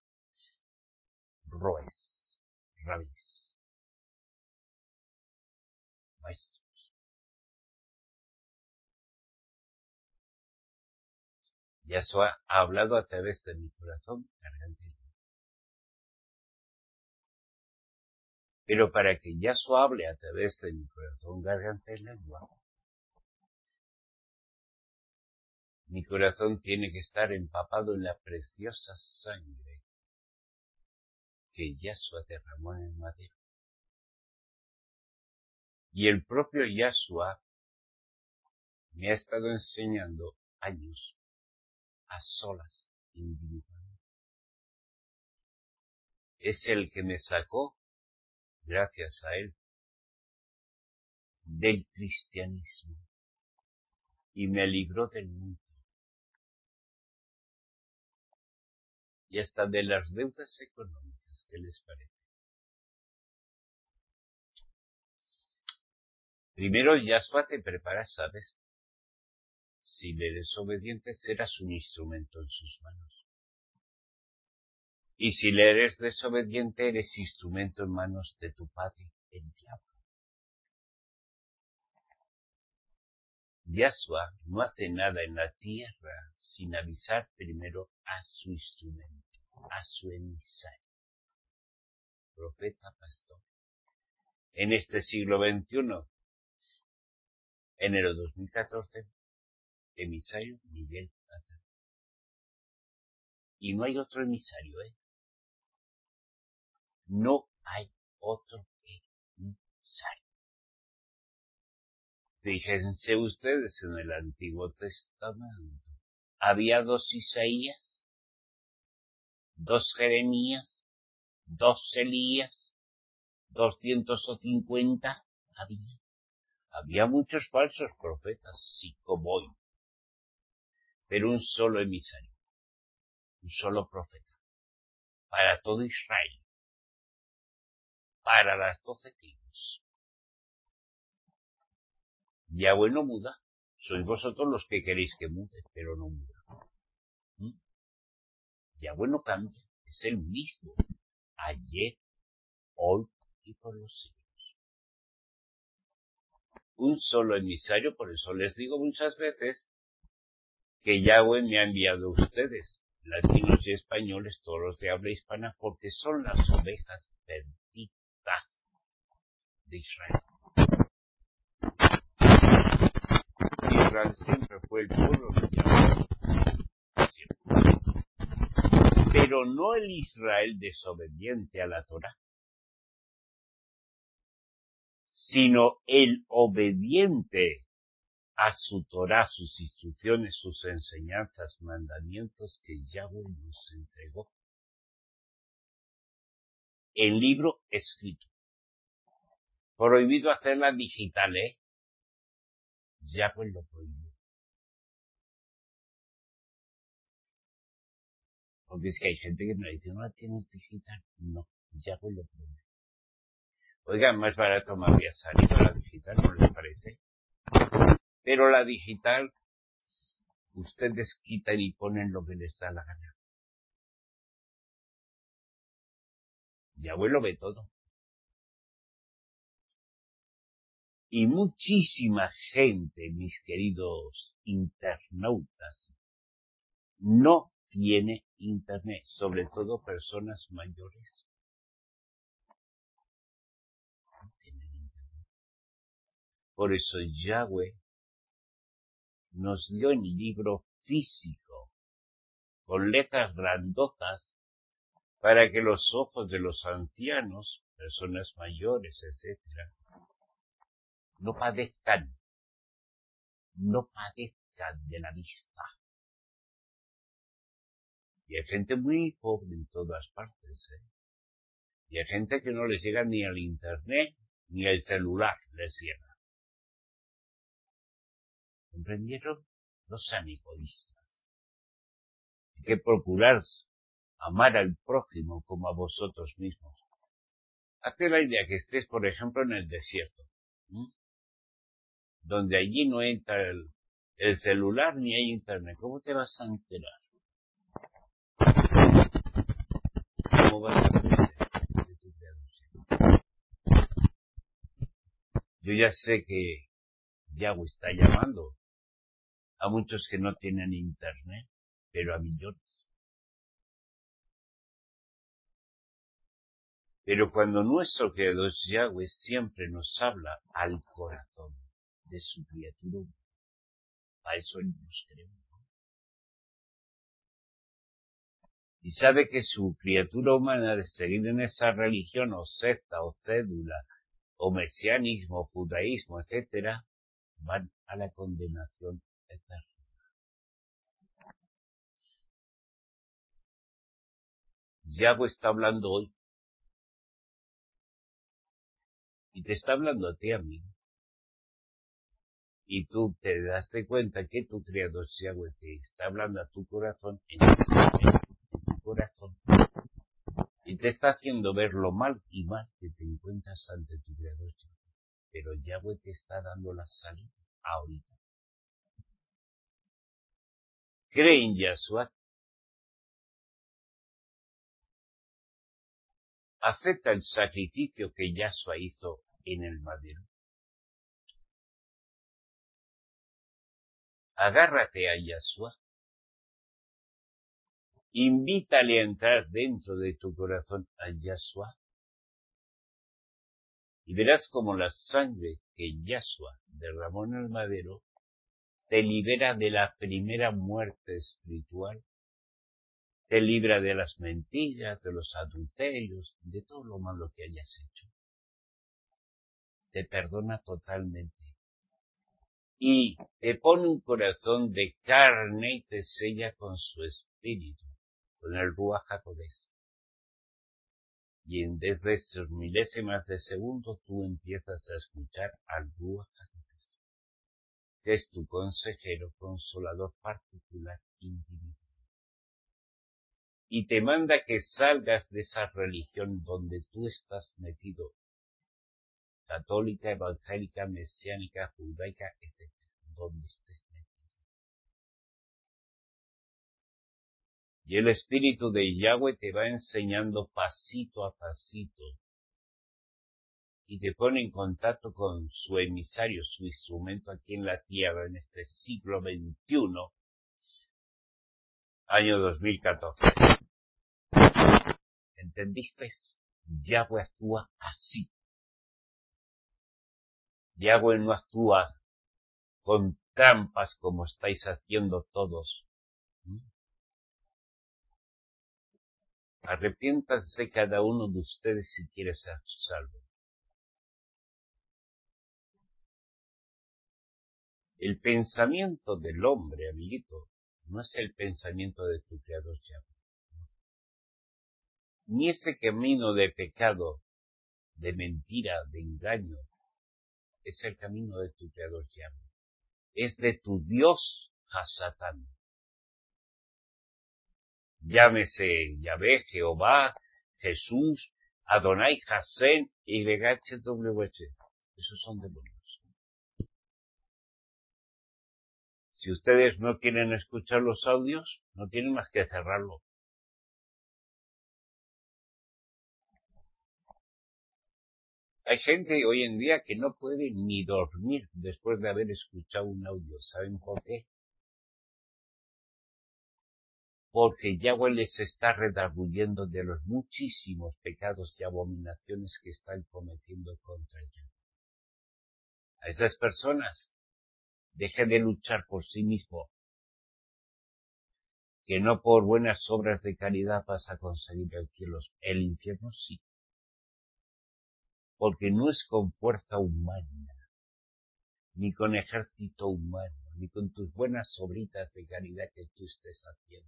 roes, rabís, maestros. Yahshua ha hablado a través de mi corazón, garganta y lengua. Pero para que Yahshua hable a través de mi corazón, garganta y lengua, mi corazón tiene que estar empapado en la preciosa sangre que Yahshua derramó en el madero. Y el propio Yahshua me ha estado enseñando años a solas, individualmente. Es el que me sacó, gracias a él, del cristianismo y me libró del mundo. Y hasta de las deudas económicas, ¿qué les parece? Primero Yahshua te prepara, ¿sabes? Si le eres obediente, serás un instrumento en sus manos. Y si le eres desobediente, eres instrumento en manos de tu padre, el diablo. Yahshua no hace nada en la tierra sin avisar primero a su instrumento, a su emisario, profeta, pastor. En este siglo veintiuno, enero de dos mil catorce, emisario Miguel Ángel. Y no hay otro emisario, ¿eh? No hay otro emisario. Fíjense ustedes en el Antiguo Testamento. Había dos Isaías, dos Jeremías, dos Elías, doscientos o cincuenta. Había. Había muchos falsos profetas, sí, como hoy. Pero un solo emisario, un solo profeta, para todo Israel, para las doce tribus. Yahweh no muda, sois vosotros los que queréis que mude, pero no muda. ¿Mm? Yahweh no cambia, es el mismo, ayer, hoy y por los siglos. Un solo emisario, por eso les digo muchas veces que Yahweh me ha enviado a ustedes, latinos y españoles, todos los de habla hispana, porque son las ovejas perdidas de Israel. Israel siempre fue el pueblo de Yahweh, siempre. Pero no el Israel desobediente a la Torá, sino el obediente a su Torá, sus instrucciones, sus enseñanzas, mandamientos que Yahweh nos entregó. El libro escrito. Prohibido hacerla digital, ¿eh? Yahweh lo prohibió. Porque es que hay gente que me dice, no la tienes digital. No, Yahweh lo prohibió. Oigan, más barato me había salido la digital, ¿no les parece? Pero la digital, ustedes quitan y ponen lo que les da la gana. Yahweh lo ve todo. Y muchísima gente, mis queridos internautas, no tiene internet, sobre todo personas mayores. No tienen internet. Por eso Yahweh nos dio el libro físico, con letras grandotas, para que los ojos de los ancianos, personas mayores, etcétera, no padezcan, no padezcan de la vista. Y hay gente muy pobre en todas partes, ¿eh? Y hay gente que no les llega ni al internet, ni al celular les llega. ¿Comprendieron? No sean egoístas. Hay que procurar amar al prójimo como a vosotros mismos. Hazte la idea que estés, por ejemplo, en el desierto, ¿sí? Donde allí no entra el, el celular ni hay internet. ¿Cómo te vas a enterar? ¿Cómo vas a aprender de tu creación? Yo ya sé que Yahweh está llamando a muchos que no tienen internet, pero a millones. Pero cuando nuestro creador Yahweh siempre nos habla al corazón de su criatura, a eso él nos creó. Y sabe que su criatura humana, de seguir en esa religión o secta o cédula o mesianismo, judaísmo, etcétera, van a la condenación eterna. Yahweh está hablando hoy. Y te está hablando a ti, amigo. Y tú te das cuenta que tu creador Yahweh te está hablando a tu corazón, en tu corazón. Y te está haciendo ver lo mal y mal que te encuentras ante tu creador Yahweh. Pero Yahweh te está dando la salida ahorita. Cree en Yahshua. Acepta el sacrificio que Yahshua hizo en el madero. Agárrate a Yahshua. Invítale a entrar dentro de tu corazón a Yahshua. Y verás como la sangre que Yahshua derramó en el madero te libera de la primera muerte espiritual. Te libra de las mentiras, de los adulterios, de todo lo malo que hayas hecho. Te perdona totalmente. y te pone un corazón de carne y te sella con su espíritu, con el Ruach HaKodesh. Y en desde esos milésimas de segundo tú empiezas a escuchar al Ruach HaKodesh, que es tu consejero, consolador particular, individual. Y te manda que salgas de esa religión donde tú estás metido, católica, evangélica, mesiánica, judaica, etcétera, donde estés metido. Y el Espíritu de Yahweh te va enseñando pasito a pasito y te pone en contacto con su emisario, su instrumento aquí en la tierra en este siglo veintiuno, año dos mil catorce. ¿Entendiste? Yahweh actúa así. Yahweh no actúa con trampas como estáis haciendo todos. ¿Mm? Arrepiéntanse cada uno de ustedes si quiere ser salvo. El pensamiento del hombre, amiguito, no es el pensamiento de tu Creador Yahweh. Ni ese camino de pecado, de mentira, de engaño, es el camino de tu Creador Yahweh. Es de tu Dios Hasatán. Llámese Yahvé, Jehová, Jesús, Adonai, Hasén y Y H W H. Esos son demonios. Si ustedes no quieren escuchar los audios, no tienen más que cerrarlo. Hay gente hoy en día que no puede ni dormir después de haber escuchado un audio. ¿Saben por qué? Porque Yahweh les está redarguyendo de los muchísimos pecados y abominaciones que están cometiendo contra Yahweh. A esas personas, dejen de luchar por sí mismo, que no por buenas obras de caridad vas a conseguir el cielo. El infierno sí. Porque no es con fuerza humana, ni con ejército humano, ni con tus buenas obritas de caridad que tú estés haciendo,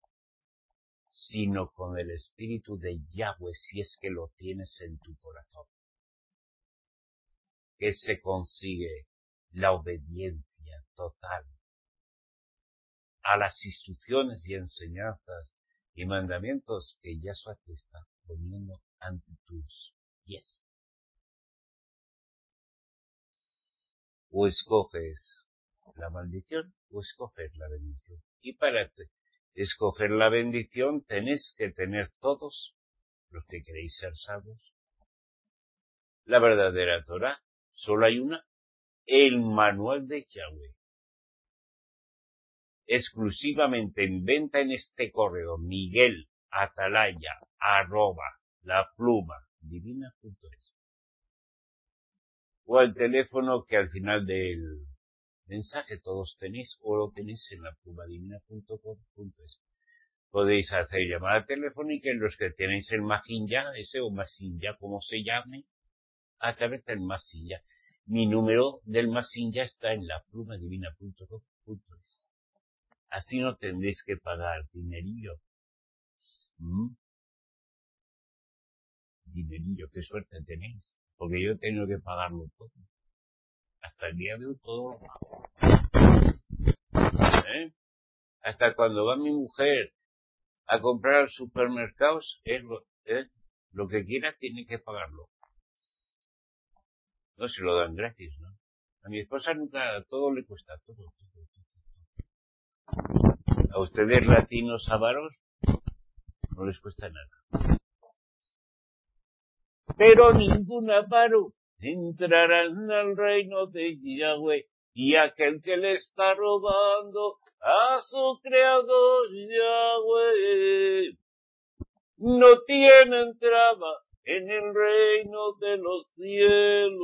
sino con el Espíritu de Yahweh, si es que lo tienes en tu corazón. Que se consigue la obediencia total a las instrucciones y enseñanzas y mandamientos que Yahshua te está poniendo ante tus pies. O escoges la maldición o escoges la bendición. Y para escoger la bendición tenéis que tener todos, los que queréis ser salvos, la verdadera Torah. Solo hay una, el manual de Yahweh. Exclusivamente en venta en este correo, Miguel Atalaya, arroba, la pluma, divina.es. O el teléfono que al final del mensaje todos tenéis, o lo tenéis en la pluma divina punto com punto es. Podéis hacer llamada telefónica en los que tenéis el Majinja, ese o Masinja, como se llame, a través del Masinja. Mi número del Masinja está en la pluma divina punto com punto es. Así no tendréis que pagar dinerillo. ¿Mm? Dinerillo, qué suerte tenéis. Porque yo he tenido que pagarlo todo. Hasta el día de hoy todo. ¿Eh? Hasta cuando va mi mujer a comprar al supermercado, es lo, ¿eh? lo que quiera tiene que pagarlo. No se lo dan gratis, ¿no? A mi esposa nunca, todo le cuesta, todo, todo, todo. A ustedes latinos avaros no les cuesta nada. Pero ningún avaro entrará en el reino de Yahweh, y aquel que le está robando a su creador Yahweh no tiene entrada en el reino de los cielos.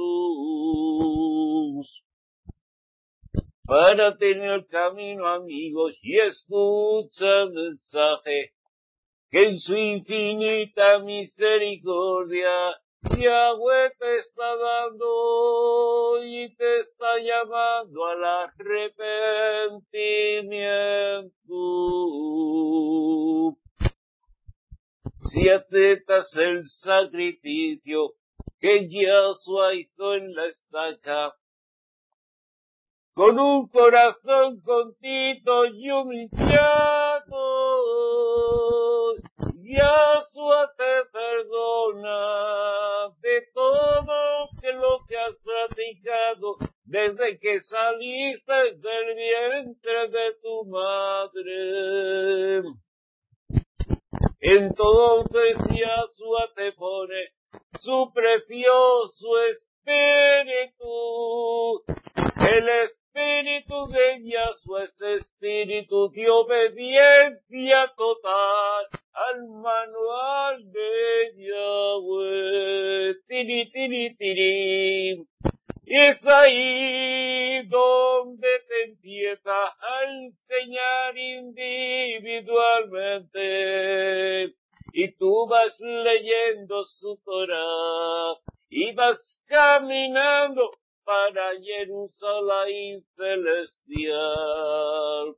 Para tener camino, amigos, y escucha el mensaje, que en su infinita misericordia Yahweh te está dando y te está llamando al arrepentimiento. Si aceptas el sacrificio que Yahshua hizo en la estaca, con un corazón contrito y humillado, Yahshua te perdona de todo que lo que has practicado desde que saliste del vientre de tu madre. Entonces Yahshua te pone su precioso espíritu. El espíritu de Yahshua es espíritu de obediencia total al manual de Yahweh. Tiri, tiri, tiri. Y es ahí donde te empieza a enseñar individualmente. Y tú vas leyendo su Torah y vas caminando para Jerusalén celestial.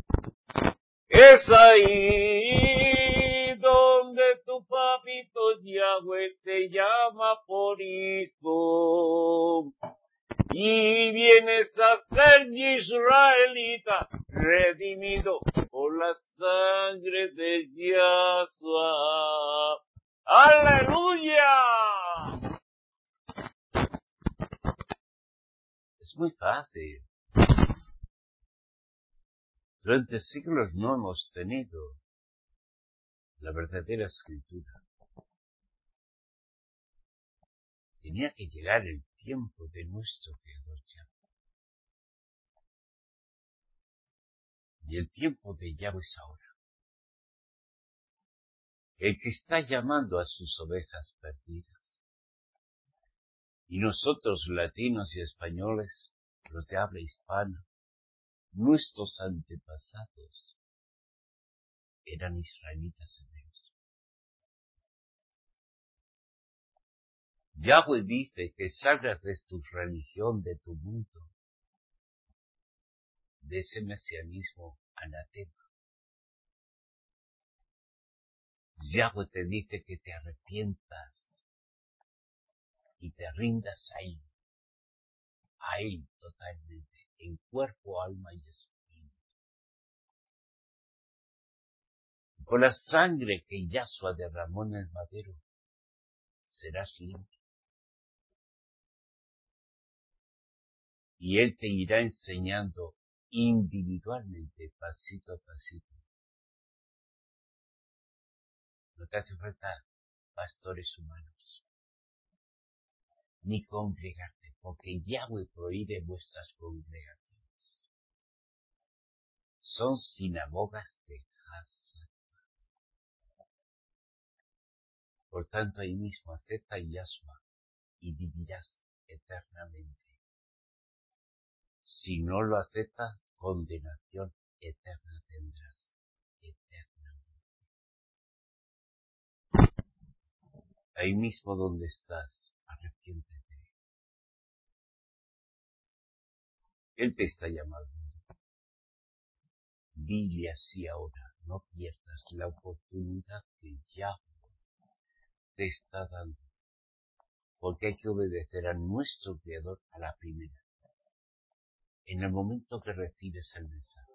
Es ahí donde tu papito Yahweh te llama por hijo. Y vienes a ser israelita, redimido por la sangre de Yahshua. ¡Aleluya! Es muy fácil. Durante siglos no hemos tenido la verdadera escritura. Tenía que llegar el tiempo de nuestro Creador Yahweh. Y el tiempo de Yahweh es ahora. El que está llamando a sus ovejas perdidas. Y nosotros, latinos y españoles, los de habla hispana, nuestros antepasados eran israelitas hebreos. Yahweh dice que salgas de tu religión, de tu mundo, de ese mesianismo anatema. Yahweh te dice que te arrepientas y te rindas a Él, a Él totalmente, en cuerpo, alma y espíritu. Con la sangre que Yahshua derramó en el madero, serás limpio. Y Él te irá enseñando individualmente, pasito a pasito. No te hace falta pastores humanos, ni congregarte, porque Yahweh prohíbe vuestras congregaciones. Son sinagogas de Hazak. Por tanto, ahí mismo acepta a Yahshua y vivirás eternamente. Si no lo aceptas, condenación eterna tendrás, eternamente. Ahí mismo donde estás, arrepiéntete. Él te está llamando. Dile así ahora, no pierdas la oportunidad que Yahweh te está dando, porque hay que obedecer a nuestro Creador a la primera, en el momento que recibes el mensaje.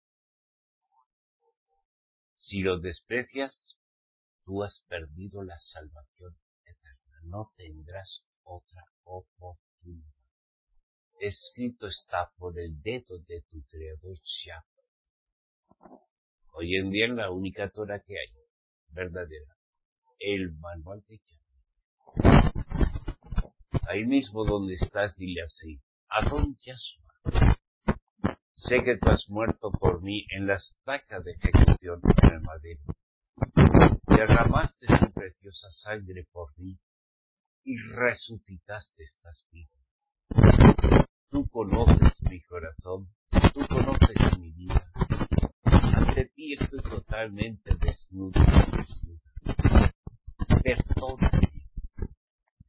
Si lo desprecias, tú has perdido la salvación eterna, no tendrás otra oportunidad. Escrito está por el dedo de tu Creador Yahweh. Hoy en día es la única Torah que hay, verdadera, el manual de Yahweh. Ahí mismo donde estás, dile así, Adón Yahshua, sé que tú has muerto por mí en la estaca de ejecución en el madero. Derramaste tu preciosa sangre por mí y resucitaste estas vidas. Tú conoces mi corazón, tú conoces mi vida. Ante ti estoy totalmente desnudo y desnuda. Perdóname,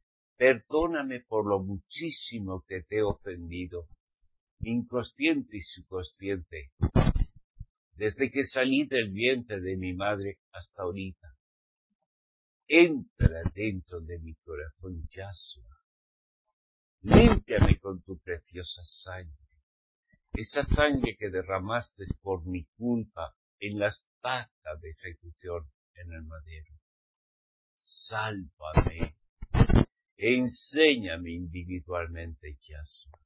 Perdóname por lo muchísimo que te he ofendido, inconsciente y subconsciente, desde que salí del vientre de mi madre hasta ahorita. Entra dentro de mi corazón, Yahshua. Límpiame con tu preciosa sangre, esa sangre que derramaste por mi culpa en la estaca de ejecución en el madero. Sálvame, enséñame individualmente, Yahshua.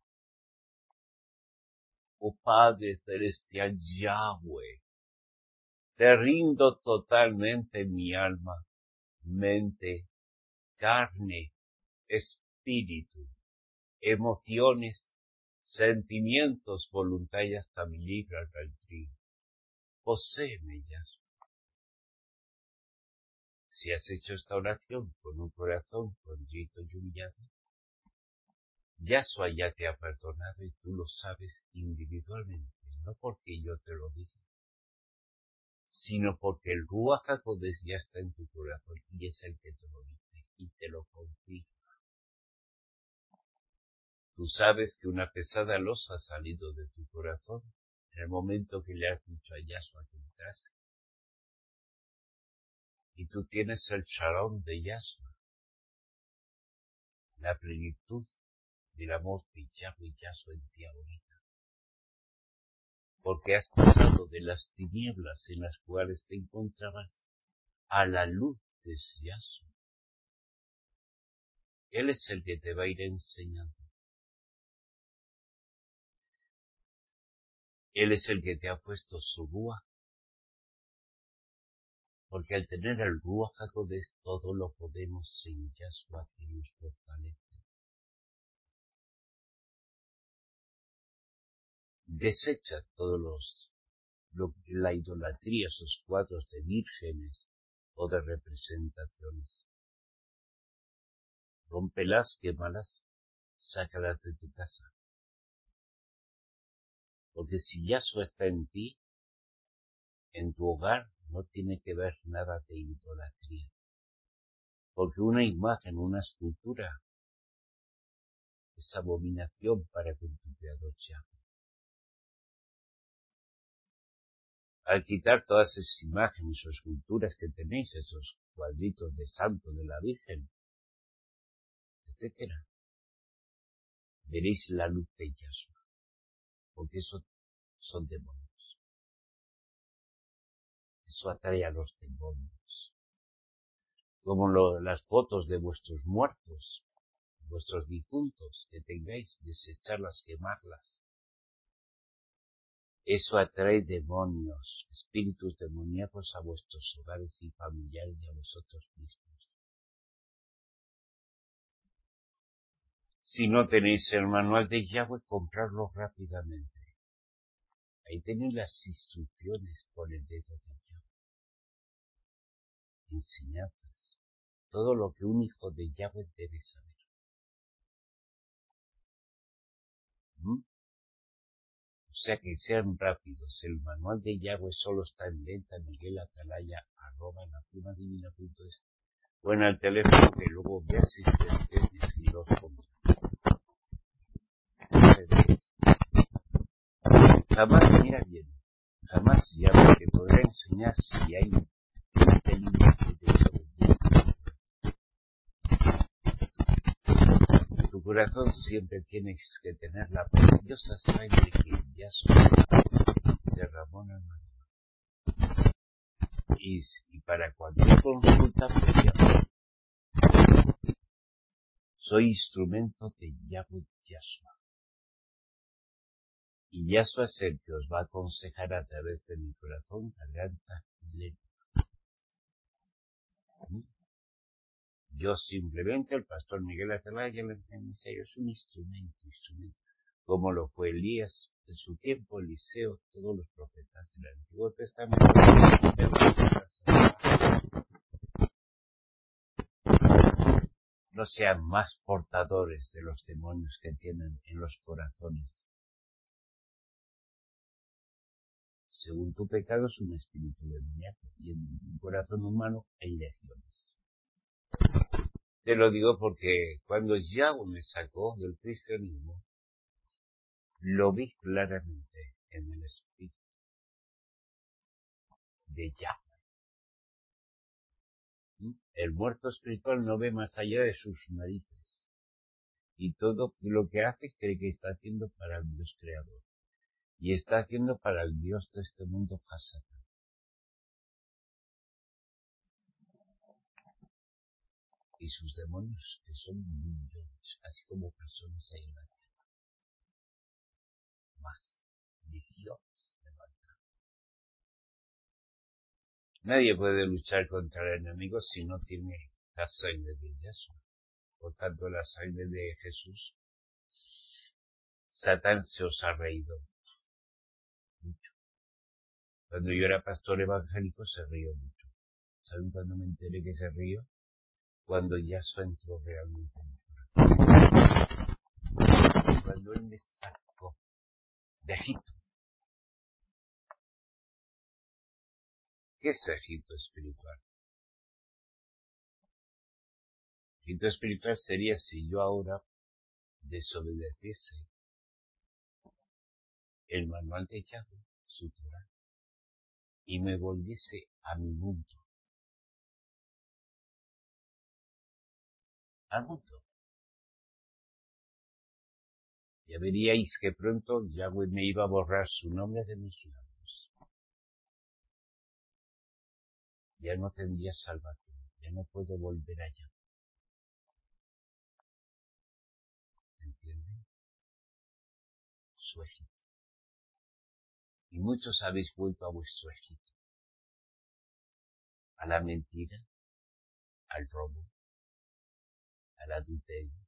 Oh Padre Celestial Yahweh, te rindo totalmente mi alma, mente, carne, espíritu, emociones, sentimientos, voluntad y hasta mi libre albedrío. Poséeme, Yahshua. Si has hecho esta oración con un corazón contrito y humillado, Yahshua ya te ha perdonado y tú lo sabes individualmente, no porque yo te lo diga, sino porque el Ruach HaKodesh ya está en tu corazón y es el que te lo dice y te lo confirma. Tú sabes que una pesada losa ha salido de tu corazón en el momento que le has dicho a Yahshua que entrase. Y tú tienes el shalom de Yahshua, la plenitud del amor de Yahweh y Yahshua en ti ahorita. Porque has pasado de las tinieblas en las cuales te encontrabas a la luz de Yahshua. Él es el que te va a ir enseñando. Él es el que te ha puesto su Ruach. Porque al tener el Ruach HaKodesh todo lo podemos en Yahshua que nos fortalece. Desecha todos los, lo, la idolatría, esos cuadros de vírgenes o de representaciones. Rómpelas, quémalas, sácalas de tu casa. Porque si Yahshua está en ti, en tu hogar, no tiene que ver nada de idolatría. Porque una imagen, una escultura, es abominación para con tu Creador Yahweh. Al quitar todas esas imágenes o esculturas que tenéis, esos cuadritos de santo de la Virgen, etcétera, veréis la luz de Yahshua, porque eso son demonios. Eso atrae a los demonios. Como lo, las fotos de vuestros muertos, vuestros difuntos que tengáis, desecharlas, quemarlas. Eso atrae demonios, espíritus demoníacos a vuestros hogares y familiares y a vosotros mismos. Si no tenéis el manual de Yahweh, comprarlo rápidamente. Ahí tenéis las instrucciones por el dedo de Yahweh. Enseñanzas. Todo lo que un hijo de Yahweh debe saber. ¿Mm? O sea que sean rápidos. El manual de Yahweh solo está en venta Miguel Atalaya arroba napumadivina punto es o en el teléfono que luego ve asistentes y los compra. Jamás, mira bien, jamás Yahweh te podrá enseñar si hay inteligencia de desobediencia. En tu corazón siempre tienes que tener la preciosa sangre que Yahshua derramó en el madero. Y, y para cualquier consulta, soy instrumento de Yahweh Yahshua. Y Yahshua es el que os va a aconsejar a través de mi corazón, garganta y lengua. ¿Mm? Yo simplemente, el pastor Miguel Atalaya, el emisario, es un instrumento, instrumento. Como lo fue Elías en su tiempo, Eliseo, todos los profetas del Antiguo Testamento. No sean más portadores de los demonios que tienen en los corazones. Según tu pecado es un espíritu demoníaco y en un corazón humano hay legiones. Te lo digo porque cuando Yahweh me sacó del cristianismo, lo vi claramente en el espíritu de Yahweh. El muerto espiritual no ve más allá de sus narices. Y todo lo que hace cree que está haciendo para el Dios creador. Y está haciendo para el Dios de este mundo Hasatán. Y sus demonios, que son millones, así como personas ahí en la tierra. Más millones de maldad. Nadie puede luchar contra el enemigo si no tiene la sangre de Jesús. Por tanto, la sangre de Jesús, Satán se os ha reído mucho. Cuando yo era pastor evangélico se rió mucho. ¿Saben cuándo me enteré que se rió? Cuando Yahshua entró realmente en mi corazón. Cuando Él me sacó de Egipto. ¿Qué es Egipto espiritual? Egipto espiritual sería si yo ahora desobedeciese el manual de Yahweh, su Torah, y me volviese a mi mundo. Al mundo. Ya veríais que pronto Yahweh me iba a borrar su nombre de mis labios. Ya no tendría salvación, ya no puedo volver allá. ¿Entienden? Su Egipto. Y muchos habéis vuelto a vuestro Egipto. A la mentira, al robo, al adulterio.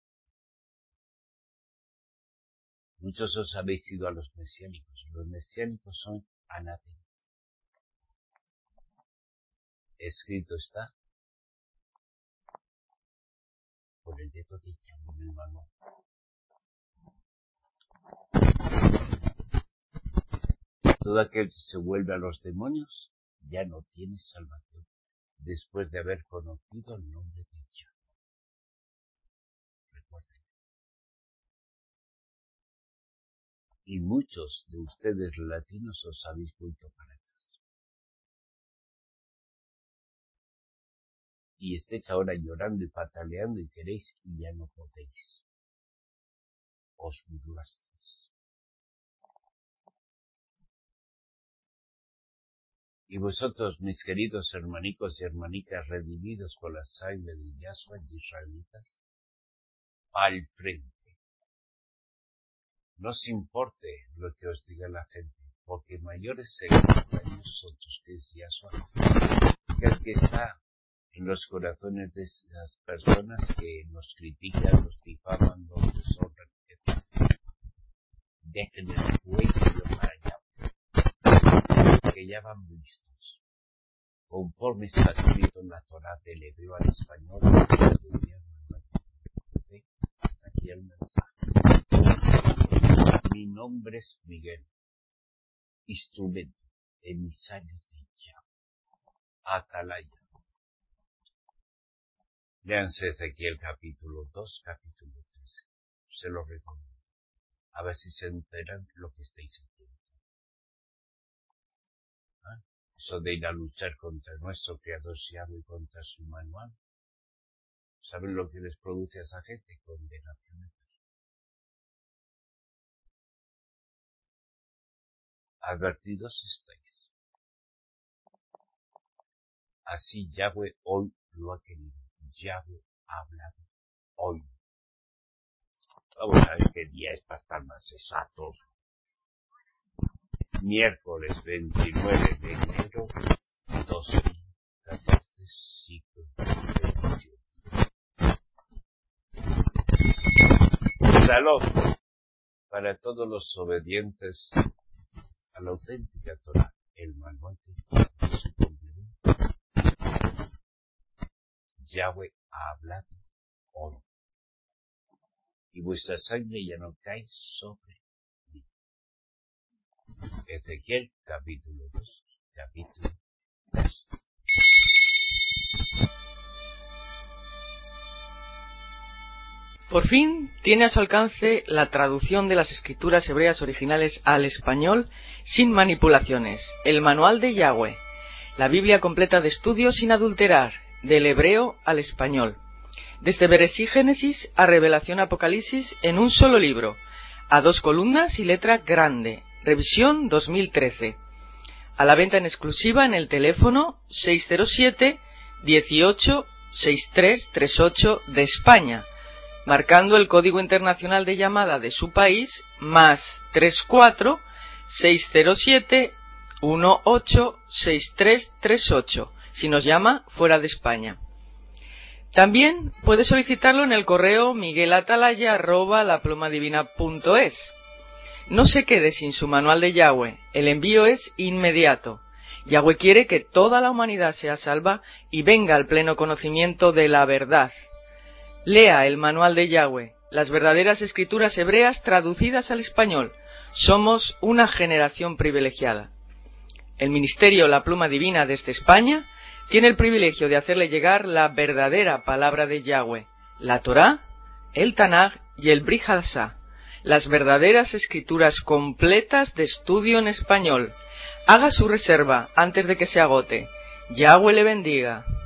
Muchos os habéis ido a los mesiánicos. Los mesiánicos son anátemas. Escrito está por el dedo de Yahweh en el manual. Todo aquel que se vuelve a los demonios ya no tiene salvación después de haber conocido el nombre de Yahweh. Recuerden. Y muchos de ustedes latinos os habéis vuelto para atrás. Y estéis ahora llorando y pataleando y queréis y ya no podéis. Os burlasteis. Y vosotros, mis queridos hermanicos y hermanicas redimidos por la sangre de Yahshua y israelitas, al frente. No os importe lo que os diga la gente, porque mayores serán nosotros, que es Yahshua, que el que está en los corazones de esas personas que nos critican, nos difaman, nos deshonran, etcétera. Dejen el juicio para allá, que ya van listos. Conforme está escrito en la Torá del hebreo al español, aquí el mensaje. Mi nombre es Miguel, instrumento, emisario de Yahweh, atalaya. Léanse Ezequiel capítulo dos, capítulo trece. Se lo recomiendo. A ver si se enteran lo que estáis haciendo. ¿Ah? Eso de ir a luchar contra nuestro Creador Yahweh y contra su manual. ¿Saben lo que les produce a esa gente? Condenación. Advertidos estáis. Así Yahweh hoy lo ha querido. Yahweh ha hablado hoy. Vamos a ver qué día es para estar más exactos. Miércoles veintinueve de enero dos mil catorce, ciclo veintiuno. Salud para todos los obedientes a la auténtica Torah, el manual de su complemento. Yahweh ha hablado hoy. Y vuestra sangre ya no cae sobre mí. Ezequiel capítulo dos, capítulo tres. Por fin tiene a su alcance la traducción de las escrituras hebreas originales al español sin manipulaciones, el Manual de Yahweh, la Biblia completa de estudio sin adulterar, del hebreo al español, desde Bereshit Génesis a Revelación Apocalipsis en un solo libro, a dos columnas y letra grande, revisión dos mil trece, a la venta en exclusiva en el teléfono seis cero siete, dieciocho, sesenta y tres treinta y ocho de España, marcando el código internacional de llamada de su país, más treinta y cuatro, seiscientos siete, dieciocho, sesenta y tres treinta y ocho, si nos llama fuera de España. También puede solicitarlo en el correo miguelatalaya arroba laplumadivina punto es. No se quede sin su manual de Yahweh, el envío es inmediato. Yahweh quiere que toda la humanidad sea salva y venga al pleno conocimiento de la verdad. Lea el manual de Yahweh, las verdaderas escrituras hebreas traducidas al español. Somos una generación privilegiada. El Ministerio La Pluma Divina desde España tiene el privilegio de hacerle llegar la verdadera palabra de Yahweh, la Torá, el Tanaj y el Brit Hadashah, las verdaderas escrituras completas de estudio en español. Haga su reserva antes de que se agote. Yahweh le bendiga.